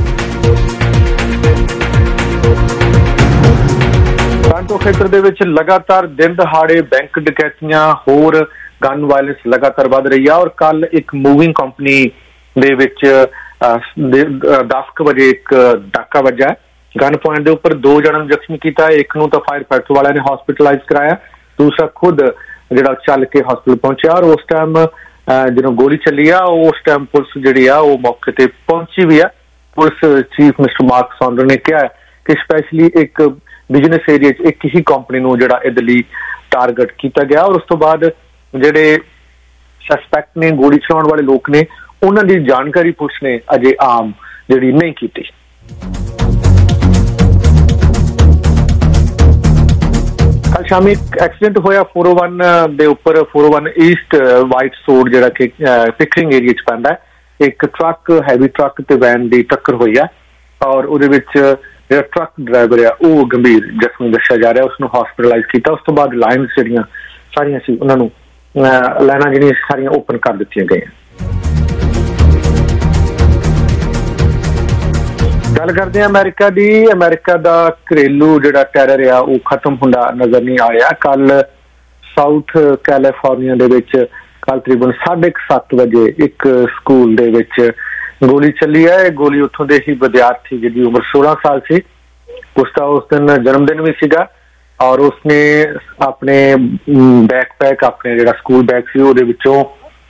ਟੋਰਾਂਟੋ ਖੇਤਰ ਦੇ ਵਿੱਚ ਲਗਾਤਾਰ ਦਿਨ ਦਹਾੜੇ ਬੈਂਕ ਡਕੈਤੀਆਂ ਹੋਰ ਗਨ ਵਾਇਲੈਂਸ ਲਗਾਤਾਰ ਵੱਧ ਰਹੀ ਆ ਔਰ ਕੱਲ ਇੱਕ ਮੂਵਿੰਗ ਕੰਪਨੀ ਦੇ ਵਿੱਚ ਦਸ ਕੁ ਵਜੇ ਇੱਕ ਡਾਕਾ ਵੱਜਾ। ਗਨ ਪੁਆਇੰਟ ਦੇ ਉੱਪਰ ਦੋ ਜਣਾਂ ਨੂੰ ਜ਼ਖਮੀ ਕੀਤਾ, ਇੱਕ ਨੂੰ ਤਾਂ ਫਾਇਰ ਫਾਈਟਰ ਵਾਲਿਆਂ ਨੇ ਹਸਪੀਟਲਾਈਜ਼ ਕਰਾਇਆ, ਦੂਸਰਾ ਖੁਦ ਜਿਹੜਾ ਚੱਲ ਕੇ ਹਸਪੀਟਲ ਪਹੁੰਚਿਆ ਔਰ ਉਸ ਟਾਈਮ ਜਦੋਂ ਗੋਲੀ ਚੱਲੀ ਆ ਉਸ ਟਾਈਮ ਪੁਲਿਸ ਜਿਹੜੀ ਆ ਉਹ ਮੌਕੇ ਤੇ ਪਹੁੰਚੀ ਵੀ ਆ। Police chief mister Mark Saunders ਨੇ ਕਿਹਾ ਕਿ ਸਪੈਸ਼ਲੀ ਇੱਕ ਬਿਜ਼ਨਸ ਏਰੀਆ 'ਚ ਇੱਕ ਹੀ ਕੰਪਨੀ ਨੂੰ ਜਿਹੜਾ ਇਹਦੇ ਲਈ ਟਾਰਗੇਟ ਕੀਤਾ ਗਿਆ ਔਰ ਉਸ ਤੋਂ ਬਾਅਦ ਜਿਹੜੇ ਸਸਪੈਕਟ ਨੇ ਗੋਲੀ ਚਲਾਉਣ ਵਾਲੇ ਲੋਕ ਨੇ ਉਹਨਾਂ ਦੀ ਜਾਣਕਾਰੀ ਪੁਲਿਸ ਨੇ ਅਜੇ ਆਮ ਜਿਹੜੀ ਨਹੀਂ ਕੀਤੀ। ਕੱਲ ਸ਼ਾਮੀ ਇੱਕ ਐਕਸੀਡੈਂਟ ਹੋਇਆ ਚਾਰ ਸੌ ਇੱਕ ਦੇ ਉੱਪਰ ਚਾਰ ਸੌ ਇੱਕ ਈਸਟ ਵਾਈਟ ਸੋਡ ਜਿਹੜਾ ਕਿ ਪਿਕਰਿੰਗ ਏਰੀਆ 'ਚ ਪੈਂਦਾ ਹੈ। ਇੱਕ ਟਰੱਕ ਹੈਵੀ ਟਰੱਕ ਤੇ ਵੈਨ ਦੀ ਟੱਕਰ ਹੋਈ ਆ ਔਰ ਉਹਦੇ ਵਿੱਚ ਜਿਹੜਾ ਟਰੱਕ ਡਰਾਈਵਰ ਆ ਉਹ ਗੰਭੀਰ ਜ਼ਖਮੀ ਦੱਸਿਆ ਜਾ ਰਿਹਾ, ਉਸਨੂੰ ਹਸਪੀਟਲਾਈਜ਼ ਕੀਤਾ। ਉਸ ਤੋਂ ਬਾਅਦ ਲਾਈਨਸ ਜਿਹੜੀਆਂ ਸਾਰੀਆਂ ਸੀ ਉਹਨਾਂ ਨੂੰ ਲਾਈਨਾਂ ਜਿਹੜੀਆਂ ਸਾਰੀਆਂ ਓਪਨ ਕਰ ਦਿੱਤੀਆਂ ਗਈਆਂ। ਗੱਲ ਕਰਦੇ ਹਾਂ ਅਮਰੀਕਾ ਦੀ। ਅਮਰੀਕਾ ਦਾ ਘਰੇਲੂ ਜਿਹੜਾ ਟੈਰਰ ਆ ਉਹ ਖਤਮ ਹੁੰਦਾ ਨਜ਼ਰ ਨਹੀਂ ਆ ਰਿਹਾ। ਕੱਲ ਸਾਊਥ ਕੈਲੀਫੋਰਨੀਆ ਦੇ ਵਿੱਚ ਕੱਲ ਤਕਰੀਬਨ ਸਾਢੇ ਕੁ ਸੱਤ ਵਜੇ ਇੱਕ ਸਕੂਲ ਦੇ ਵਿੱਚ ਗੋਲੀ ਚੱਲੀ ਹੈ। ਇਹ ਗੋਲੀ ਉੱਥੋਂ ਦੇ ਹੀ ਵਿਦਿਆਰਥੀ ਜਿਹਦੀ ਉਮਰ ਸੋਲਾਂ ਸਾਲ ਸੀ, ਉਸਦਾ ਉਸ ਦਿਨ ਜਨਮ ਦਿਨ ਵੀ ਸੀਗਾ ਔਰ ਉਸਨੇ ਆਪਣੇ ਬੈਕਪੈਕ ਆਪਣੇ ਜਿਹੜਾ ਸਕੂਲ ਬੈਗ ਸੀ ਉਹਦੇ ਵਿੱਚੋਂ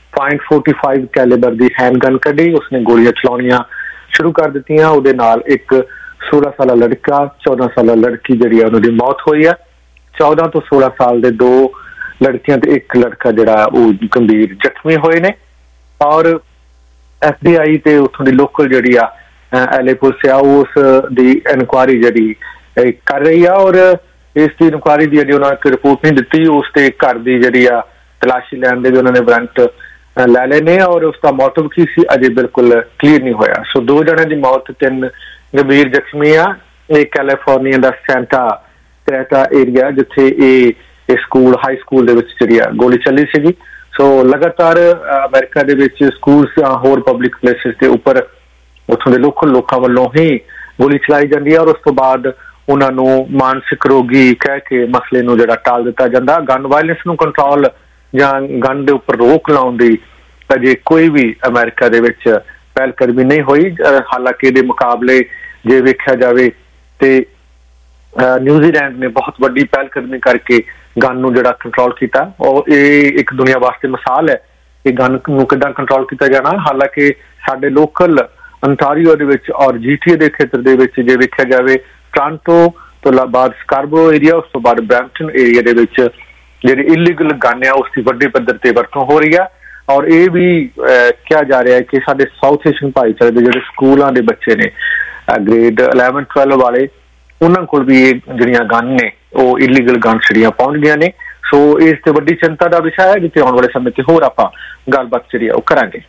पॉइंट फोर्टी फाइव कैलिबर की हैंडगन कढ़ी, उसने गोलियां चलाउणियां शुरू कर दित्तियां। उहदे नाल एक सोलह साल लड़का, चौदह साल लड़की जिहड़ी उन्हां दी मौत हुई है। चौदह तो सोलह साल दे दो लड़कियां ते एक लड़का जिहड़ा वो गंभीर जख्मी होए ने। और एफ बी आई ते उत्थों दी लोकल जिहड़ी आ एल ए पुलिस आ उस दी इनक्वायरी जिहड़ी कर रही है। और इस दी इनक्वायरी दी जिहड़ी उन्होंने एक रिपोर्ट नहीं दित्ती, उस ते घर दी जिहड़ी आ तलाशी लैण दे भी उन्होंने वारंट लै लए ने और उसका मोटिव की सी अजे बिल्कुल क्लीयर नहीं होया। सो दो जने दी मौत, तीन गंभीर जख्मी आ। ये कैलिफोर्निया दा सेंटा क्रेटा एरिया जिथे ये स्कूल हाई स्कूल दे विच जिहड़ी आ गोली चली सीगी। सो लगातार अमेरिका दे विच स्कूल्स होर पब्लिक प्लेसिस के उपर उत्थों दे लोकल लोकां वल्लों ही गोली चलाई जाती है और उस तो बाद उन्होंने मानसिक रोगी कह के मसले नूं जिहड़ा टाल दिता जाता। गन वायलेंस नूं कंट्रोल जां गन दे उपर रोक लाउण दी अजे कोई भी अमेरिका दे विच पहलकदमी नहीं हुई। हालांकि इहदे मुकाबले जे वेख्या जाए तो न्यूजीलैंड ने बहुत वड्डी पहलकदमी करके गन नूं जिहड़ा कंट्रोल किया और ये एक दुनिया वास्ते मिसाल है कि गन नूं किदां कंट्रोल किया जाना। हालांकि साडे लोकल अंटारियो दे विच और जीटीए दे खेत्र दे विच जे वेख्या जाए टोरंटो तो बाद स्कारबरो एरिया, उस तो बाद ब्रैम्पटन एरिया दे विच जिहड़ी इलीगल गन है उसकी वड्डे पद्धर ते वरतों हो रही है। और ये भी कहा जा रहा है कि साडे साउथ एशियन भाईचारे दे जिहड़े स्कूलों के बच्चे ने ग्रेड इलेवन ट्वेल्व वाले उन्हां कोल भी जिहड़ियां गन ने वो इलीगल गन छड़ियां पहुंच गई ने। सो इस ते वड्डी चिंता का विषय है जिथे आने वाले समय ते होर आपां गलबात जिहड़ी आ करांगे।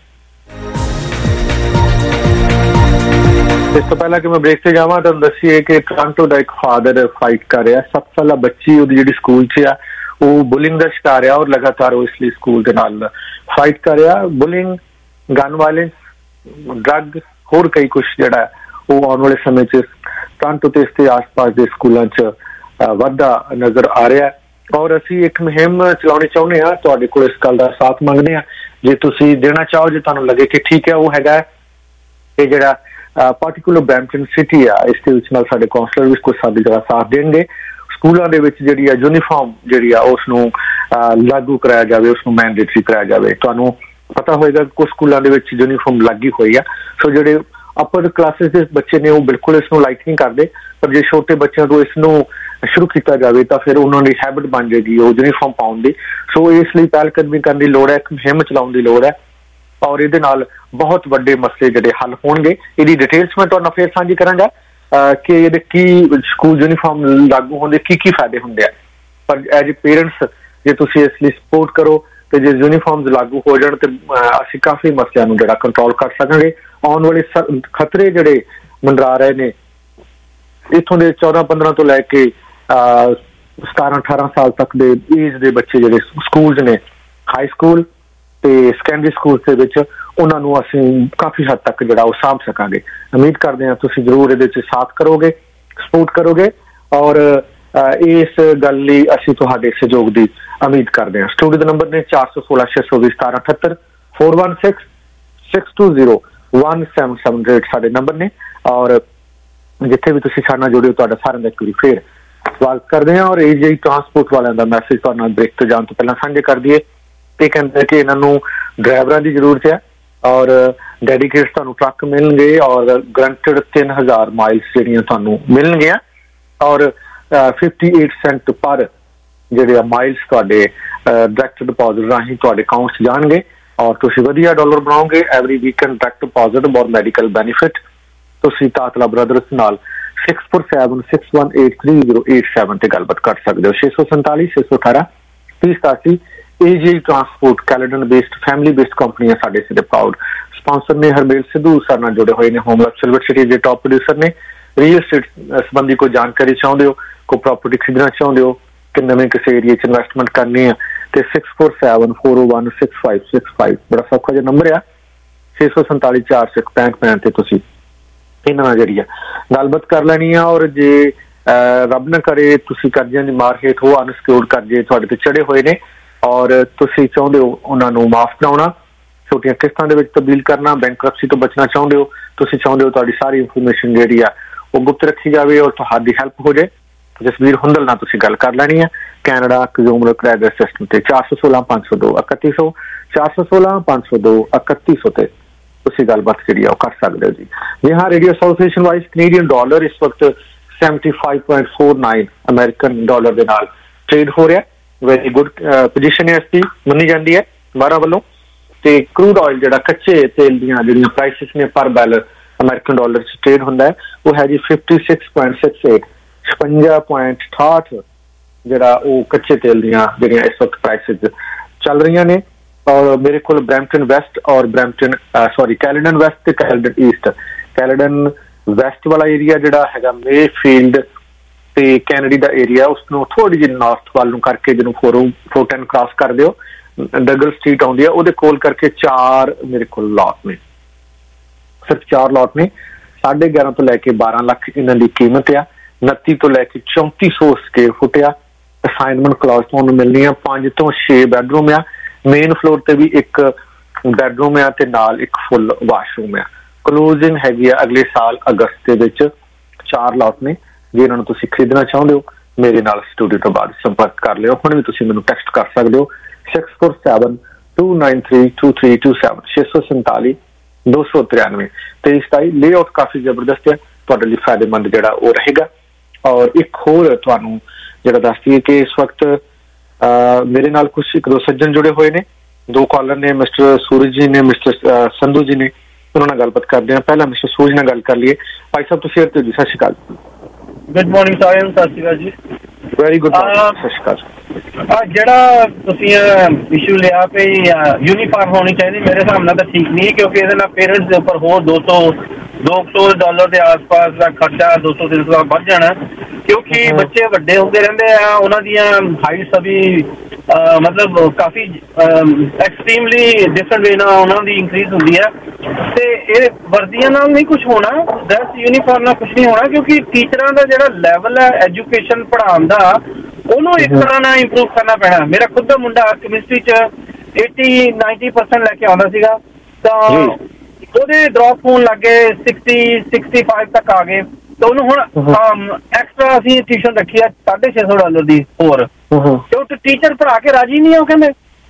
इस तो पहला कि मैं ब्रेक से जावां तो दसीए कि टोरंटो का एक फादर फाइट कर रहा। सत्त साल बच्ची उहदी जिहड़ी स्कूल च आ वो बुलिंग का शिकार है और लगातार वो इसलिए स्कूल के नाल फाइट कर रहा। बुलिंग, गन वायलेंस, ड्रग होर कई कुछ जिहड़ा वो आने वाले समय च टोरंटो ते इसके आस पास के स्कूलों च वाधा नजर आ रहा है। और असी एक मुहिम चलाउणी चाहुंदे आ, तुहाडे कोल इस गल दा साथ मंगदे आ। जे तुसीं देना चाहो, जे तुहानूं लगे कि ठीक है वो हैगा ये जिहड़ा पार्टिकुलर ब्रैम्पटन सिटी आ इसके विच नाल साडे काउंसलर भी कुछ साडी जगह साथ देंगे। स्कूलों के विच जिहड़ी आ यूनीफॉर्म जिहड़ी आ उसनूं लागू कराया जाए, उसनूं मैंडेटरी कराया जाए। तुहानूं पता होएगा कुछ स्कूलों के विच यूनीफॉर्म लगी हुई है। सो जिहड़े अपर क्लासिस के बच्चे ने वो बिल्कुल इसनूं लाइक नहीं करते, पर जे छोटे बच्चों को इसनूं शुरू किया जाए तो फिर उन्होंने हैबिट बन जाएगी वो यूनीफॉर्म पाउण दी। सो इसलिए पहलकदमी करने की लोड़ है, एक मुहिम चलाउण दी लोड़ है और इहदे नाल बहुत वड्डे मसले जिहड़े हल होणगे। इहदी डिटेल्स मैं तुहाडे नाल फिर साझी करांगा कि इहदे की स्कूल यूनीफॉर्म लागू होंदे की की फायदे हुंदे आ। पर एज ए पेरेंट्स जे तुसीं इस लई सपोर्ट करो तो जे यूनीफॉर्म्स लागू हो जाण तो असीं काफ़ी मसलिਆਂ ਨੂੰ ਜਿਹੜਾ कंट्रोल कर सकांगे। आने वाले खतरे जिहड़े मंडरा रहे ने इत्थों दे चौदह पंद्रह तो लैके सतारह अठारह साल तक दे एज दे बच्चे जिहड़े स्कूल्स ने हाई स्कूल ते सैकेंडरी स्कूल दे विच उन्हां नूं असीं काफ़ी हद तक जिहड़ा वो साਂਭ सकांगे। उम्मीद करते हैं तुसीं जरूर इहदे च साथ करोगे, सपोर्ट करोगे और इस गल लई असीं तुहाडे सहयोग की उम्मीद करते हैं। स्टूडियो का नंबर ने चार सौ सोलह छे सौ भी सतारह अठहत्तर four one six six two zero one seven seven rate साढ़े नंबर ने और जिथे भी तुसीं साडे नाल जुड़े हो तुहाडा सारिआं दा एक वारी फिर स्वागत करते हैं। और एजी ट्रांसपोर्ट वालिਆਂ ਦਾ मैसेज तुहाडे नाल ब्रेक तो जाण तो पहलां साझे कर दईए। ये कहते हैं कि इन्हां नूं ड्राइवरां की जरूरत है और डेडिकेट तुहानूं ट्रक मिलणगे और गारंटेड तीन हज़ार माइल्स जिहड़ियां तुहानूं मिलणगीਆਂ और फिफ्टी एट सेंट पर जिहड़े माइल्स तुहाडे डायरैक्ट डिपॉजिट राਹੀਂ तुहाडे अकाउंट 'ਚ जाणगे और तुसीं वधिया डॉलर बनाओगे। एवरी वीकेंड डायरैक्ट डिपॉजिट और मैडिकल बेनीफिट तुसीं तातला ब्रदर्स नाल six four seven six one eight three zero eight seven ते गलबात कर सकते हो। छे सौ संताली छे सौ अठारह तीस सतासी AG transport Caledon based family based company साडे सिरे प्राउड स्पॉन्सर ने। हरमेल सिद्धू सर नाल जुड़े हुए ने, होमलैंड सिल्वर सिटी के टॉप प्रोड्यूसर ने। रियल एस्टेट संबंधी कोई जानकारी चाहते हो, कोई प्रॉपर्टी खरीदना चाहते हो कि नवे किसी एरिए च इन्वेस्टमेंट करनी है तो six four seven four O one six five six five बड़ा सौखा जो नंबर आ छे सौ संताली चार सौ एक पैंठ पैंठ से तुसीं इन्हां जी गलबात कर लैनी है। और जे रब न करे तुसीं कर्जिਆਂ ਦੀ मार हेठ हो अनसिक्योर्ड कर्जे तुहाडे ते चढ़े हुए ने और तुसीं चाहुंदे हो उन्हां नूं माफ कराउणा, छोटियां किस्तां दे विच तब्दील करना, बैंकरप्सी तो बचना चाहुंदे हो, तुसीं चाहुंदे हो तुहाडी सारी इंफॉर्मेशन जिहड़ी आ वो गुप्त रखी जाए और तुहाडी हैल्प हो जाए ਜਸਵੀਰ ਹੁੰਦਲ ਨਾਲ ਤੁਸੀਂ ਗੱਲ ਕਰ ਲੈਣੀ ਹੈ ਕੈਨੇਡਾ ਕੰਜ਼ਿਊਮਰ ਕ੍ਰੈਡਿਟ ਸਿਸਟਮ ਤੇ ਚਾਰ ਸੌ ਸੋਲਾਂ ਪੰਜ ਸੌ ਦੋ ਇਕੱਤੀ ਸੌ ਚਾਰ ਸੌ ਸੋਲਾਂ ਪੰਜ ਸੌ ਦੋ ਇਕੱਤੀ ਸੌ ਤੇ ਤੁਸੀਂ ਗੱਲਬਾਤ ਜਿਹੜੀ ਆ ਉਹ ਕਰ ਸਕਦੇ ਹੋ ਜੀ। ਜੀ ਹਾਂ, radio association wise Canadian dollar ਇਸ ਵਕਤ ਪਚਹੱਤਰ ਪੁਆਇੰਟ ਚਾਰ ਨੌਂ ਅਮਰੀਕਨ ਡਾਲਰ ਦੇ ਨਾਲ ਟ੍ਰੇਡ ਹੋ ਰਿਹਾ। ਵੈਰੀ ਗੁੱਡ ਪੋਜੀਸ਼ਨ ਹੈ ਇਸ ਦੀ ਮੰਨੀ ਜਾਂਦੀ ਹੈ ਬਾਰਾਂ ਵੱਲੋਂ। ਤੇ ਕਰੂਡ ਆਇਲ ਜਿਹੜਾ ਕੱਚੇ ਤੇਲ ਦੀਆਂ ਜਿਹੜੀਆਂ ਪ੍ਰਾਈਸਿਸ ਨੇ ਪਰ ਬੈਰਲ ਅਮਰੀਕਨ ਡਾਲਰ 'ਚ ਟ੍ਰੇਡ ਹੁੰਦਾ ਹੈ ਉਹ ਹੈ ਜੀ fifty six point six eight ਛਪੰਜਾ ਪੁਆਇੰਟ ਅਠਾਹਠ ਜਿਹੜਾ ਉਹ ਕੱਚੇ ਤੇਲ ਦੀਆਂ ਜਿਹੜੀਆਂ ਇਸ ਵਕਤ ਪ੍ਰਾਈਸਿਸ ਚੱਲ ਰਹੀਆਂ ਨੇ। ਔਰ ਮੇਰੇ ਕੋਲ ਬਰੈਂਪਟਨ ਵੈਸਟ ਔਰ ਬਰੈਂਪਟਨ ਸੌਰੀ ਕੈਲੇਡਨ ਵੈਸਟ ਤੇ ਕੈਲੇਡਨ ਈਸਟ, ਕੈਲੇਡਨ ਵੈਸਟ ਵਾਲਾ ਏਰੀਆ ਜਿਹੜਾ ਹੈਗਾ ਮੇਫੀਲਡ ਤੇ ਕੈਨੇਡੀ ਦਾ ਏਰੀਆ ਉਸ ਨੂੰ ਥੋੜੀ ਜਿਹੀ ਨਾਰਥ ਵੱਲ ਨੂੰ ਕਰਕੇ ਜਿਹਨੂੰ ਫੋਰ ਫੋਰ ਟੈਨ ਕ੍ਰਾਸ ਕਰ ਦਿਓ ਡਗਲ ਸਟਰੀਟ ਆਉਂਦੀ ਆ ਉਹਦੇ ਕੋਲ ਕਰਕੇ ਚਾਰ ਮੇਰੇ ਕੋਲ ਲਾਟ ਨੇ, ਸਿਰਫ ਚਾਰ ਲਾਟ ਨੇ। ਸਾਢੇ ਗਿਆਰਾਂ ਤੋਂ ਲੈ ਕੇ ਬਾਰਾਂ ਲੱਖ ਇਹਨਾਂ ਦੀ ਕੀਮਤ ਆ। ਉਨੱਤੀ ਤੋਂ ਲੈ ਕੇ ਚੌਂਤੀ ਸੌ ਸਕੇਅਰ ਫੁੱਟ ਆ। ਅਸਾਈਨਮੈਂਟ ਕਲਾਸ ਤੁਹਾਨੂੰ ਮਿਲਣੀ ਆ। ਪੰਜ ਤੋਂ ਛੇ ਬੈਡਰੂਮ ਆ। ਮੇਨ ਫਲੋਰ ਤੇ ਵੀ ਇੱਕ ਬੈਡਰੂਮ ਆ ਤੇ ਨਾਲ ਇੱਕ ਫੁੱਲ ਵਾਸ਼ਰੂਮ ਆ। ਕਲੋਜ਼ਿੰਗ ਹੈਗੀ ਆ ਅਗਲੇ ਸਾਲ ਅਗਸਤ ਦੇ ਵਿੱਚ। ਚਾਰ ਲਾਟ ਨੇ। ਜੇ ਇਹਨਾਂ ਨੂੰ ਤੁਸੀਂ ਖਰੀਦਣਾ ਚਾਹੁੰਦੇ ਹੋ ਮੇਰੇ ਨਾਲ ਸਟੂਡੀਓ ਤੋਂ ਬਾਅਦ ਸੰਪਰਕ ਕਰ ਲਿਓ। ਹੁਣ ਵੀ ਤੁਸੀਂ ਮੈਨੂੰ ਟੈਕਸਟ ਕਰ ਸਕਦੇ ਹੋ six four seven two nine three two three two seven ਛੇ ਸੌ ਸੰਤਾਲੀ ਦੋ ਸੌ ਤਰਿਆਨਵੇਂ ਤੇਈ ਸਤਾਈ। ਲੇਆਊਟ ਕਾਫੀ ਜ਼ਬਰਦਸਤ ਹੈ, ਤੁਹਾਡੇ ਲਈ ਫਾਇਦੇਮੰਦ ਜਿਹੜਾ ਉਹ ਰਹੇਗਾ। ਔਰ ਇੱਕ ਹੋਰ ਤੁਹਾਨੂੰ ਜਿਹੜਾ ਦੱਸਦੀ ਹੈ ਕਿ ਇਸ ਵਕਤ ਮੇਰੇ ਨਾਲ ਕੁਛ ਇੱਕ ਦੋ ਸੱਜਣ ਜੁੜੇ ਹੋਏ ਨੇ। ਦੋ ਕਾਲਰ ਨੇ, ਮਿਸਟਰ ਸੂਰਜ ਜੀ ਨੇ, ਮਿਸਟਰ ਸੰਧੂ ਜੀ ਨੇ। ਉਹਨਾਂ ਨਾਲ ਗੱਲਬਾਤ ਕਰਦੇ ਹਾਂ। ਪਹਿਲਾਂ ਮਿਸਟਰ ਸੂਰਜ ਨਾਲ ਗੱਲ ਕਰ ਲਈਏ। ਭਾਈ ਸਾਹਿਬ ਤੁਸੀਂ ਇੱਥੇ ਜੀ, ਸਤਿ ਸ਼੍ਰੀ ਅਕਾਲ।
ਗੁੱਡ ਮਾਰਨਿੰਗ ਸਾਰਿਆਂ ਨੂੰ, ਸਤਿ ਸ਼੍ਰੀ ਅਕਾਲ ਜੀ।
ਵੈਰੀ ਗੁੱਡ ਮਾਰਨਿੰਗ, ਸਤਿ ਸ਼੍ਰੀ ਅਕਾਲ।
ਆ ਜਿਹੜਾ ਤੁਸੀਂ ਇਸ਼ੂ ਲਿਆ ਪਈ ਯੂਨੀਫਾਰਮ ਹੋਣੀ ਚਾਹੀਦੀ, ਮੇਰੇ ਹਿਸਾਬ ਨਾਲ ਤਾਂ ਠੀਕ ਨਹੀਂ ਹੈ ਕਿਉਂਕਿ ਇਹਦੇ ਨਾਲ ਪੇਰੈਂਟਸ ਦੇ ਉੱਪਰ ਹੋਰ ਦੋ ਸੌ ਦੋ ਸੌ ਡਾਲਰ ਦੇ ਆਸ-ਪਾਸ ਦਾ ਖਰਚਾ ਦੋ ਸੌ ਤਿੰਨ ਸੌ ਵੱਧ ਜਾਣਾ ਕਿਉਂਕਿ ਬੱਚੇ ਵੱਡੇ ਹੁੰਦੇ ਰਹਿੰਦੇ ਆ। ਉਹਨਾਂ ਦੀਆਂ ਹਾਈਟਸ ਵੀ ਮਤਲਬ ਕਾਫੀ ਐਕਸਟ੍ਰੀਮਲੀ ਡਿਫਰੈਂਟ ਵੇ ਨਾਲ ਉਹਨਾਂ ਦੀ ਇੰਕਰੀਜ਼ ਹੁੰਦੀ ਹੈ ਤੇ ਇਹ ਵਰਦੀਆਂ ਨਾਲ ਨਹੀਂ ਕੁਛ ਹੋਣਾ, ਡਰੈਸ ਯੂਨੀਫਾਰਮ ਨਾਲ ਕੁਛ ਨਹੀਂ ਹੋਣਾ ਕਿਉਂਕਿ ਟੀਚਰਾਂ ਦਾ ਜਿਹੜਾ ਲੈਵਲ ਹੈ ਐਜੂਕੇਸ਼ਨ ਪੜ੍ਹਾਉਣ ਦਾ ਉਹਨੂੰ ਇੱਕ ਤਰ੍ਹਾਂ ਨਾਲ ਇੰਪਰੂਵ ਕਰਨਾ ਪੈਣਾ। ਮੇਰਾ ਖੁਦ ਦਾ ਮੁੰਡਾ ਕੈਮਿਸਟਰੀ 'ਚ ਏਟੀ ਨਾਈਨਟੀ ਪਰਸੈਂਟ ਲੈ ਕੇ ਆਉਂਦਾ ਸੀਗਾ ਤਾਂ ਉਹਦੇ ਡ੍ਰੌਪ ਹੋਣ ਲੱਗੇ ਸਿਕਸਟੀ ਸਿਕਸਟੀ ਫਾਈਵ ਤੱਕ ਆ ਗਏ ਤਾਂ ਉਹਨੂੰ ਹੁਣ ਐਕਸਟਰਾ ਅਸੀਂ ਟਿਊਸ਼ਨ ਰੱਖੀ ਆ ਸਾਢੇ ਛੇ ਸੌ ਡਾਲਰ ਦੀ ਹੋਰ ਤੇ ਉਹ ਟੀਚਰ ਪੜ੍ਹਾ ਕੇ ਰਾਜੀ ਨਹੀਂ ਆ। ਉਹ ਕਹਿੰਦੇ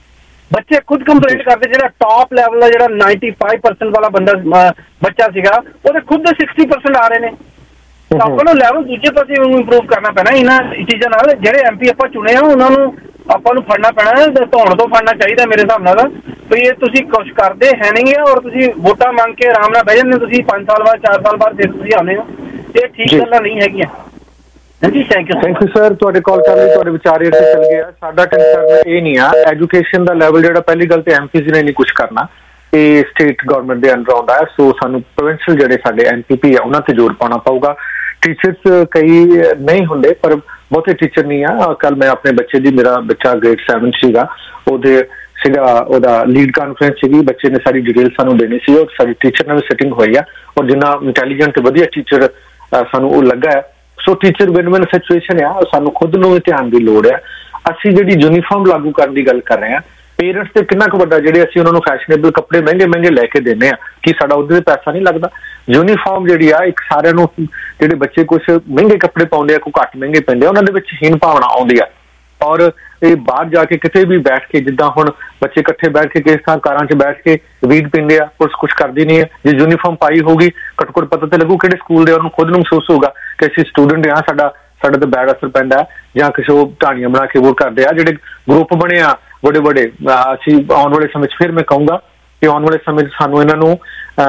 ਬੱਚੇ ਖੁਦ ਕੰਪਲੇਂਟ ਕਰਦੇ ਜਿਹੜਾ ਟੌਪ ਲੈਵਲ ਦਾ ਜਿਹੜਾ ਨਾਈਨਟੀ ਫਾਈਵ ਪਰਸੈਂਟ ਵਾਲਾ ਬੰਦਾ ਬੱਚਾ ਸੀਗਾ ਉਹਦੇ ਖੁਦ ਦੇ ਸਿਕਸਟੀ ਪਰਸੈਂਟ ਆ ਰਹੇ ਨੇ। ਤਾਂ ਆਪਾਂ ਨੂੰ ਲੈਵਲ ਦੂਜੇ ਪਾਸੇ ਉਹਨੂੰ ਇੰਪਰੂਵ ਕਰਨਾ ਪੈਣਾ ਇਹਨਾਂ ਚੀਜ਼ਾਂ ਨਾਲ। ਜਿਹੜੇ ਐਮ ਪੀ ਆਪਾਂ ਚੁਣੇ ਆ ਉਹਨਾਂ ਨੂੰ ਆਪਾਂ ਨੂੰ ਫੜਨਾ ਪੈਣਾ, ਧੌਣ ਤੋਂ ਫੜਨਾ ਚਾਹੀਦਾ ਮੇਰੇ ਹਿਸਾਬ ਨਾਲ। ਵੀ ਇਹ ਤੁਸੀਂ ਕੁਛ ਕਰਦੇ ਹੈ ਨਹੀਂ ਹੈ ਔਰ ਤੁਸੀਂ ਵੋਟਾਂ ਮੰਗ ਕੇ ਆਰਾਮ ਨਾਲ ਬਹਿ ਜਾਂਦੇ ਤੁਸੀਂ ਪੰਜ ਸਾਲ ਬਾਅਦ ਚਾਰ ਸਾਲ ਬਾਅਦ ਫਿਰ ਤੁਸੀਂ ਆਉਂਦੇ ਹੋ। ਇਹ ਠੀਕ ਗੱਲਾਂ ਨਹੀਂ ਹੈਗੀਆਂ। ਹਾਂਜੀ, thank you
thank you sir. ਤੁਹਾਡੇ ਕਾਲ ਕਰਨ ਲਈ ਤੁਹਾਡੇ ਵਿਚਾਰੇ ਇੱਥੇ ਚੱਲ ਗਏ ਆ। ਸਾਡਾ ਕੰਸਰਨ ਇਹ ਨਹੀਂ ਆ ਐਜੂਕੇਸ਼ਨ ਦਾ ਲੈਵਲ ਜਿਹੜਾ ਪਹਿਲੀ ਗੱਲ ਤੇ ਐਮ ਪੀ ਨੇ ਨਹੀਂ ਕੁਛ ਕਰਨਾ, ਇਹ ਸਟੇਟ ਗਵਰਨਮੈਂਟ ਦੇ ਅੰਡਰ ਆਉਂਦਾ ਹੈ। ਸੋ ਸਾਨੂੰ ਪ੍ਰੋਵਿੰਸ਼ੀਅਲ ਜਿਹੜੇ ਸਾਡੇ ਐਨ ਪੀ ਪੀ ਆ ਉਹਨਾਂ ਤੇ ਜ਼ੋਰ ਪਾਉਣਾ ਪਊਗਾ। ਟੀਚਰਸ ਕਈ ਨਹੀਂ ਹੁੰਦੇ ਪਰ ਬਹੁਤੇ ਟੀਚਰ ਨਹੀਂ ਆ। ਕੱਲ ਮੈਂ ਆਪਣੇ ਬੱਚੇ ਦੀ, ਮੇਰਾ ਬੱਚਾ ਗ੍ਰੇਡ ਸੈਵਨ ਸੀਗਾ, ਉਹਦੇ ਸੀਗਾ ਉਹਦਾ ਲੀਡ ਕਾਨਫਰੰਸ ਸੀਗੀ। ਬੱਚੇ ਨੇ ਸਾਰੀ ਡਿਟੇਲ ਸਾਨੂੰ ਦੇਣੀ ਸੀ ਔਰ ਸਾਡੀ ਟੀਚਰ ਨਾਲ ਵੀ ਸਿਟਿੰਗ ਹੋਈ ਆ ਔਰ ਜਿੰਨਾ ਇੰਟੈਲੀਜੈਂਟ ਵਧੀਆ ਟੀਚਰ ਸਾਨੂੰ ਉਹ ਲੱਗਾ ਹੈ। So teacher win win situation ਆ। ਸਾਨੂੰ ਖੁਦ ਨੂੰ ਵੀ ਧਿਆਨ ਦੀ ਲੋੜ ਹੈ। ਅਸੀਂ ਜਿਹੜੀ ਯੂਨੀਫਾਰਮ ਲਾਗੂ ਕਰਨ ਦੀ ਗੱਲ ਕਰ ਰਹੇ ਹਾਂ, ਪੇਰੈਂਟਸ ਤੇ ਕਿੰਨਾ ਕੁ ਵੱਡਾ ਜਿਹੜੇ ਅਸੀਂ ਉਹਨਾਂ ਨੂੰ ਫੈਸ਼ਨੇਬਲ ਕੱਪੜੇ ਮਹਿੰਗੇ ਮਹਿੰਗੇ ਲੈ ਕੇ ਦਿੰਦੇ ਆ ਕਿ ਸਾਡਾ ਉਹਦੇ ਪੈਸਾ ਨਹੀਂ ਲੱਗਦਾ। ਯੂਨੀਫਾਰਮ ਜਿਹੜੀ ਆ ਇੱਕ ਸਾਰਿਆਂ ਨੂੰ ਜਿਹੜੇ ਬੱਚੇ ਕੁਛ ਮਹਿੰਗੇ ਕੱਪੜੇ ਪਾਉਂਦੇ ਆ ਕੋਈ ਘੱਟ ਮਹਿੰਗੇ ਪੈਂਦੇ ਆ ਉਹਨਾਂ ਦੇ ਵਿੱਚ ਹੀਨ ਭਾਵਨਾ ਆਉਂਦੀ ਆ ਔਰ ਇਹ ਬਾਹਰ ਜਾ ਕੇ ਕਿਤੇ ਵੀ ਬੈਠ ਕੇ ਜਿੱਦਾਂ ਹੁਣ ਬੱਚੇ ਇਕੱਠੇ ਬੈਠ ਕੇ ਕਿਸ ਥਾਂ ਕਾਰਾਂ 'ਚ ਬੈਠ ਕੇ ਵੀਡ ਪੀਂਦੇ ਆ, ਪੁਲਿਸ ਕੁਛ ਕਰਦੀ ਨਹੀਂ ਹੈ। ਜੇ ਯੂਨੀਫਾਰਮ ਪਾਈ ਹੋਊਗੀ ਘੱਟੋ ਘੱਟ ਪਤਾ ਤੇ ਲੱਗੂ ਕਿਹੜੇ ਸਕੂਲ ਦੇ, ਉਹਨੂੰ ਖੁਦ ਨੂੰ ਮਹਿਸੂਸ ਹੋਊਗਾ ਕਿ ਅਸੀਂ ਸਟੂਡੈਂਟ ਆ, ਸਾਡਾ ਸਾਡੇ ਤੇ ਬੈਡ ਅਸਰ ਪੈਂਦਾ ਜਾਂ ਕਿਸੇ ਉਹ ਢਾਣੀਆਂ ਬਣਾ ਕੇ ਵੋਟ ਕਰਦੇ ਆ। ਜਿਹੜੇ ਗਰੁੱਪ ਬਣੇ ਆ ਵੱਡੇ ਵੱਡੇ, ਅਸੀਂ ਆਉਣ ਵਾਲੇ ਸਮੇਂ 'ਚ ਫਿਰ ਮੈਂ ਕਹੂੰਗਾ ਕਿ ਆਉਣ ਵਾਲੇ ਸਮੇਂ 'ਚ ਸਾਨੂੰ ਇਹਨਾਂ ਨੂੰ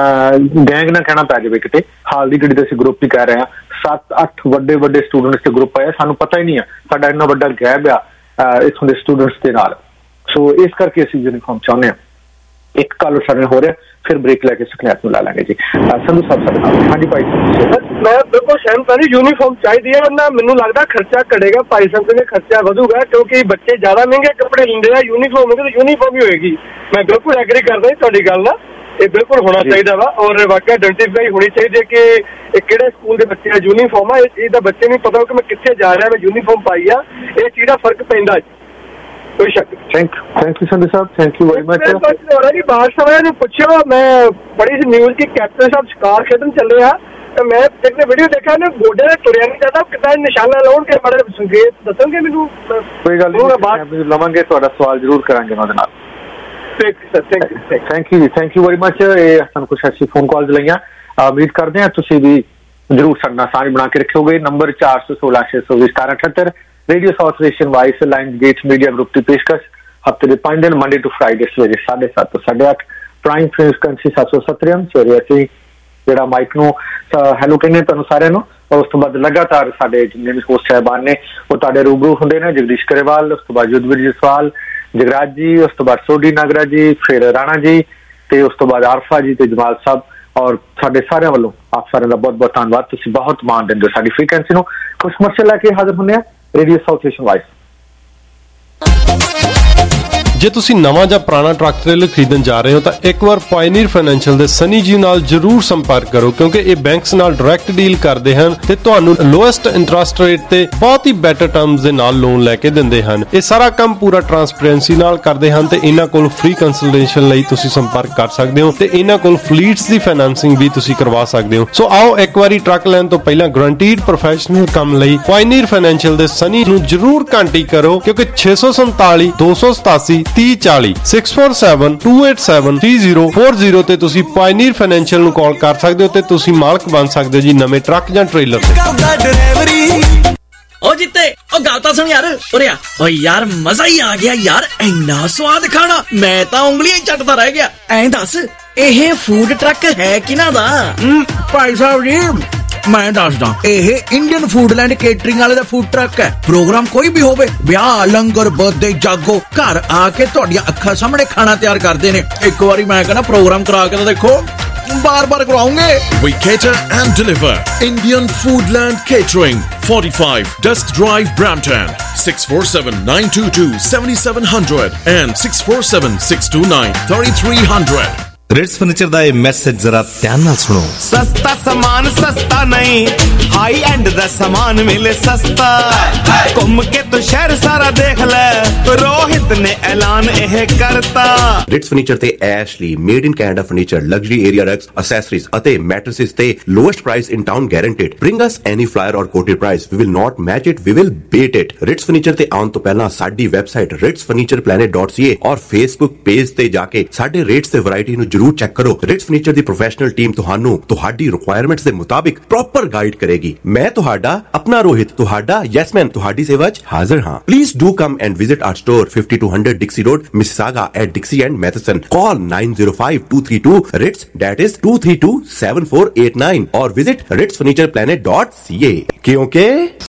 ਗੈਂਗ ਨਾ ਕਹਿਣਾ ਪੈ ਜਾਵੇ ਕਿਤੇ। ਹਾਲ ਦੀ ਘੜੀ ਤੇ ਅਸੀਂ ਗਰੁੱਪ ਹੀ ਕਹਿ ਰਹੇ ਹਾਂ, ਸੱਤ ਅੱਠ ਵੱਡੇ ਵੱਡੇ ਸਟੂਡੈਂਟਸ ਦੇ ਗਰੁੱਪ ਆਏ, ਸਾਨੂੰ ਪਤਾ ਹੀ ਨਹੀਂ ਆ ਸਾਡਾ ਇੰਨਾ ਵੱਡਾ ਗੈਪ ਆ ਇੱਥੋਂ ਦੇ ਸਟੂਡੈਂਟਸ ਦੇ ਨਾਲ। ਸੋ ਇਸ ਕਰਕੇ ਅਸੀਂ ਯੂਨੀਫਾਰਮ ਚਾਹੁੰਦੇ ਹਾਂ। ਇੱਕ ਕਾਲ ਸਾਡੇ ਹੋ ਰਿਹਾ, ਫਿਰ ਬ੍ਰੇਕ ਲੈ ਕੇ ਸੁਖਨੈਤ ਨੂੰ ਲਾ ਲਾਂਗੇ ਜੀ। ਸੰਧੂ ਸਾਹਿਬ ਸਾਡੇ ਨਾਲ। ਹਾਂਜੀ ਭਾਈ ਸਾਹਿਬ।
ਮੈਂ ਬਿਲਕੁਲ ਸਹਿਮਤ ਹਾਂ ਜੀ, ਯੂਨੀਫਾਰਮ ਚਾਹੀਦੀ ਹੈ ਨਾ। ਮੈਨੂੰ ਲੱਗਦਾ ਖਰਚਾ ਘਟੇਗਾ, ਭਾਈ ਸਾਹਿਬ ਦੇ ਖਰਚਾ ਵਧੂਗਾ ਕਿਉਂਕਿ ਬੱਚੇ ਜ਼ਿਆਦਾ ਮਹਿੰਗੇ ਕੱਪੜੇ ਲੈਂਦੇ ਆ। ਯੂਨੀਫਾਰਮ ਹੋਵੇਗੀ ਤਾਂ ਯੂਨੀਫਾਰਮ ਹੀ ਹੋਏਗੀ। ਮੈਂ ਬਿਲਕੁਲ ਐਗਰੀ ਕਰਦਾ ਤੁਹਾਡੀ ਗੱਲ ਨਾਲ, ਇਹ ਬਿਲਕੁਲ ਹੋਣਾ ਚਾਹੀਦਾ ਵਾ ਔਰ ਵਾਕਿਆ ਆਇਡੈਂਟੀਫਾਈ ਹੋਣੀ ਚਾਹੀਦੀ ਹੈ ਕਿ ਇਹ ਕਿਹੜੇ ਸਕੂਲ ਦੇ ਬੱਚੇ ਦਾ ਯੂਨੀਫਾਰਮ ਆ। ਇਹਦਾ ਬੱਚੇ ਨੂੰ ਪਤਾ ਕਿ ਮੈਂ ਕਿੱਥੇ ਜਾ ਰਿਹਾ, ਮੈਂ ਯੂਨੀਫਾਰਮ ਪਾਈ ਆ। ਇਹ ਚੀਜ਼ ਦਾ ਫਰਕ ਪੈਂਦਾ ਕੋਈ ਸ਼ੱਕ।
Thank thank you Sandhu Sahib, thank you very much.
ਜੀ ਬਾਦਸ਼ਾਹ ਨੂੰ ਪੁੱਛਿਓ, ਮੈਂ ਬੜੀ ਸੀ ਨਿਊਜ਼ ਕਿ ਕੈਪਟਨ ਸਾਹਿਬ ਸ਼ਿਕਾਰ ਖੇਡਣ ਚੱਲੇ ਆ ਤਾਂ ਮੈਂ ਇੱਕ ਵੀਡੀਓ ਦੇਖਿਆ ਨੇ ਗੋਡੇ ਨਾਲ ਤੁਰਿਆ ਨਹੀਂ ਜਾਂਦਾ, ਕਿੱਦਾਂ ਨਿਸ਼ਾਨਾ ਲਾਉਣ ਕੇ ਬੜੇ ਸੰਕੇਤ ਦੱਸਣਗੇ ਮੈਨੂੰ?
ਕੋਈ ਗੱਲ ਨਹੀਂ, ਲਵਾਂਗੇ ਤੁਹਾਡਾ ਸਵਾਲ ਜ਼ਰੂਰ ਕਰਾਂਗੇ ਉਹਦੇ ਨਾਲ। Thank you thank you very much. ਇਹ ਸਾਨੂੰ ਕੁਛ ਐਸੀ ਫੋਨ ਕਾਲਸ ਲਈਆਂ, ਉਮੀਦ ਕਰਦੇ ਹਾਂ ਤੁਸੀਂ ਵੀ ਜ਼ਰੂਰ ਸਾਡੇ ਨਾਲ ਸਾਂਝ ਬਣਾ ਕੇ ਰੱਖੋਗੇ। ਨੰਬਰ ਚਾਰ ਸੌ ਸੋਲਾਂ ਛੇ ਸੌ ਵੀਹ ਸਤਾਰਾਂ ਅਠੱਤਰ, radio south Asian voice line gate media group ਦੀ ਪੇਸ਼ਕਸ਼ ਹਫ਼ਤੇ ਦੇ ਪੰਜ ਦਿਨ ਮੰਡੇ ਟੂ ਫਰਾਈਡੇ ਸਵੇਰੇ ਸਾਢੇ ਸੱਤ ਤੋਂ ਸਾਢੇ ਅੱਠ, ਪ੍ਰਾਈਮ ਫ੍ਰੀਕੁਐਂਸੀ ਸੱਤ ਸੌ ਸੱਤਰ ਐਮ। ਸਵੇਰੇ ਅਸੀਂ ਜਿਹੜਾ ਮਾਈਕ ਨੂੰ ਹੈਲੋ ਕਹਿੰਦੇ ਤੁਹਾਨੂੰ ਸਾਰਿਆਂ ਨੂੰ, ਔਰ ਉਸ ਤੋਂ ਬਾਅਦ ਲਗਾਤਾਰ ਸਾਡੇ ਜਿੰਨੇ ਵੀ ਹੋਸਟ ਸਾਹਿਬਾਨ ਨੇ ਉਹ ਤੁਹਾਡੇ ਰੂਬਰੂ ਹੁੰਦੇ ਨੇ। ਜਗਦੀਸ਼ ਕਰੇਵਾਲ, ਉਸ ਤੋਂ ਬਾਅਦ ਯੁੱਧਵੀਰ ਜਸਵਾਲ, ਜਗਰਾਜ ਜੀ, ਉਸ ਤੋਂ ਬਾਅਦ ਸੋਢੀ ਨਾਗਰਾ ਜੀ, ਫਿਰ ਰਾਣਾ ਜੀ, ਤੇ ਉਸ ਤੋਂ ਬਾਅਦ ਆਰਫਾ ਜੀ ਤੇ ਜਮਾਲ ਸਾਹਿਬ। ਔਰ ਸਾਡੇ ਸਾਰਿਆਂ ਵੱਲੋਂ ਆਪ ਸਾਰਿਆਂ ਦਾ ਬਹੁਤ ਬਹੁਤ ਧੰਨਵਾਦ, ਤੁਸੀਂ ਬਹੁਤ ਮਾਣ ਦਿੰਦੇ ਹੋ ਸਾਡੀ ਫ੍ਰੀਕੁਐਂਸੀ ਨੂੰ। ਕੁਝ ਮਸਲੇ ਲੈ ਕੇ ਹਾਜ਼ਰ ਹੁੰਦੇ ਆ ਰੇਡੀਓ ਸਾਊਥ ਏਸ਼ੀਅਨ ਵਾਇਸ।
ਜੇ ਤੁਸੀਂ ਨਵਾਂ ਜਾਂ ਪੁਰਾਣਾ ਟਰੱਕ ਟ੍ਰੇਲਰ ਖਰੀਦਣ ਜਾ ਰਹੇ ਹੋ ਤਾਂ ਇੱਕ ਵਾਰ ਪਾਇਨੀਅਰ ਫਾਈਨੈਂਸ਼ੀਅਲ ਦੇ ਸਨੀ ਜੀ ਨਾਲ ਜਰੂਰ ਸੰਪਰਕ ਕਰੋ, ਕਿਉਂਕਿ ਇਹ ਬੈਂਕਸ ਨਾਲ ਡਾਇਰੈਕਟ ਡੀਲ ਕਰਦੇ ਹਨ ਤੇ ਤੁਹਾਨੂੰ ਲੋਐਸਟ ਇੰਟਰਸਟ ਰੇਟ ਤੇ ਬਹੁਤ ਹੀ ਬੈਟਰ ਟਰਮਸ ਦੇ ਨਾਲ ਲੋਨ ਲੈ ਕੇ ਦਿੰਦੇ ਹਨ। ਇਹ ਸਾਰਾ ਕੰਮ ਪੂਰਾ ਟਰਾਂਸਪੇਰੈਂਸੀ ਨਾਲ ਕਰਦੇ ਹਨ ਤੇ ਇਹਨਾਂ ਕੋਲ ਫ੍ਰੀ ਕੰਸਲਟੇਸ਼ਨ ਲਈ ਤੁਸੀਂ ਸੰਪਰਕ ਕਰ ਸਕਦੇ ਹੋ ਤੇ ਇਹਨਾਂ ਕੋਲ ਫਲੀਟਸ ਦੀ ਫਾਈਨੈਂਸਿੰਗ ਵੀ ਤੁਸੀਂ ਕਰਵਾ ਸਕਦੇ ਹੋ। ਸੋ ਆਓ ਇੱਕ ਵਾਰੀ ਟਰੱਕ ਲੈਣ ਤੋਂ ਪਹਿਲਾਂ ਗਰੰਟੀਡ ਪ੍ਰੋਫੈਸ਼ਨਲ ਕੰਮ ਲਈ ਪਾਇਨੀਅਰ ਫਾਈਨੈਂਸ਼ੀਅਲ ਦੇ ਸਨੀ ਨੂੰ ਜਰੂਰ ਕੰਟੈਕਟ ਕਰੋ, ਕਿਉਂਕਿ ਛੇ ਸੌ ਸੰਤਾਲੀ ਦੋ ਸੌ ਸਤਾਸੀ ਤੀਹ ਚਾਲੀ six four seven two eight seven three zero four zero ਤੇ ਤੁਸੀਂ ਪਾਇਨੀਅਰ ਫਾਈਨੈਂਸ਼ੀਅਲ ਨੂੰ ਕਾਲ ਕਰ ਸਕਦੇ ਹੋ ਤੇ ਤੁਸੀਂ ਮਾਲਕ ਬਣ ਸਕਦੇ ਹੋ ਜੀ ਨਵੇਂ ਟਰੱਕ ਜਾਂ ਟ੍ਰੇਲਰ ਦੇ।
ਓ ਜਿੱਤੇ ਓ ਗੱਲ ਤਾਂ ਸੁਣ ਯਾਰ, ਉਰੇ ਆ। ਓ ਯਾਰ ਮਜ਼ਾ ਹੀ ਆ ਗਿਆ ਯਾਰ, ਇੰਨਾ ਸਵਾਦ ਖਾਣਾ, ਮੈਂ ਤਾਂ ਉਂਗਲੀਆਂ ਹੀ ਚੱਟਦਾ ਰਹਿ ਗਿਆ। ਐਂ ਦੱਸ ਇਹ ਫੂਡ ਟਰੱਕ ਹੈ ਕਿਹਨਾਂ ਦਾ?
ਭਾਈ ਸਾਹਿਬ ਜੀ ਮੈਂ ਦੱਸਦਾ, ਇਹ ਇੰਡੀਅਨ ਫੂਡਲੈਂਡ ਕੇਟਰਿੰਗ ਵਾਲੇ ਦਾ ਫੂਡ ਟਰੱਕ ਹੈ। ਪ੍ਰੋਗਰਾਮ ਕੋਈ ਵੀ ਹੋਵੇ, ਵਿਆਹ, ਲੰਗਰ, ਬਰਥਡੇ, ਜਾਗੋ, ਘਰ ਆ ਕੇ ਤੁਹਾਡੀਆਂ ਅੱਖਾਂ ਸਾਹਮਣੇ ਖਾਣਾ ਤਿਆਰ ਕਰਦੇ ਨੇ। ਇੱਕ ਵਾਰੀ ਮੈਂ ਕਹਿੰਦਾ ਪ੍ਰੋਗਰਾਮ ਕਰਾ ਕੇ ਤਾਂ ਦੇਖੋ, ਬਾਰ ਬਾਰ ਕਰਾਉਂਗੇ।
We cater and deliver. Indian Foodland Catering, forty-five Dusk Drive, Brampton, six four seven nine two two seven seven zero zero and six four seven six two nine three three zero zero।
Ritz furniture ਦਾ ਇਹ message ਜ਼ਰਾ ਧਿਆਨ ਨਾਲ ਸੁਣੋ।
ਸਸਤਾ ਸਮਾਨ ਸਸਤਾ ਨਹੀਂ, ਹਾਈ ਐਂਡ ਦਾ ਸਮਾਨ ਮਿਲੇ ਸਸਤਾ। ਘੁੰਮ ਕੇ ਤੂੰ ਸ਼ਹਿਰ ਸਾਰਾ ਦੇਖ ਲੈ, ਰੋਹਿਤ ਨੇ ਐਲਾਨ ਇਹ ਕਰਤਾ।
ਰਿਟਸ ਫਰਨੀਚਰ ਤੇ Ashley made in Canada furniture, luxury area rugs, accessories ਅਤੇ ਮੈਟ੍ਰੈਸਸ ਤੇ lowest price in town guaranteed. Bring us any flyer or quoted price, we will not match it, we will beat it. Ritz furniture ਤੇ ਆਉਣ ਤੋਂ ਪਹਿਲਾਂ ਸਾਡੀ website Ritz furniture planet dot C A ਔਰ Facebook page ਤੇ ਜਾ ਕੇ ਸਾਡੇ rates ਤੇ ਵੈਰਾਈਟੀ ਨੂੰ ਜਰੂਰ ਚੈੱਕ ਕਰੋ। ਰਿਟਸ ਫਰਨੀਚਰ ਦੀ ਪ੍ਰੋਫੈਸ਼ਨਲ ਟੀਮ ਤੁਹਾਨੂੰ ਤੁਹਾਡੀ ਰਿਕੁਆਇਰਮੈਂਟਸ ਦੇ ਮੁਤਾਬਿਕ ਪ੍ਰੋਪਰ ਗਾਈਡ ਕਰੇਗੀ। ਮੈਂ ਤੁਹਾਡਾ ਆਪਣਾ ਰੋਹਿਤ, ਤੁਹਾਡਾ ਯੈਸਮੈਨ, ਤੁਹਾਡੀ ਸੇਵਾ 'ਚ ਹਾਜ਼ਰ ਹਾਂ। Please do come and visit our store fifty-two hundred Dixie Road, Mississauga at Dixie and Matheson. Call nine zero five two three two RITS, that is two three two seven four eight nine, or visit rits furniture planet dot c a। क्योंकि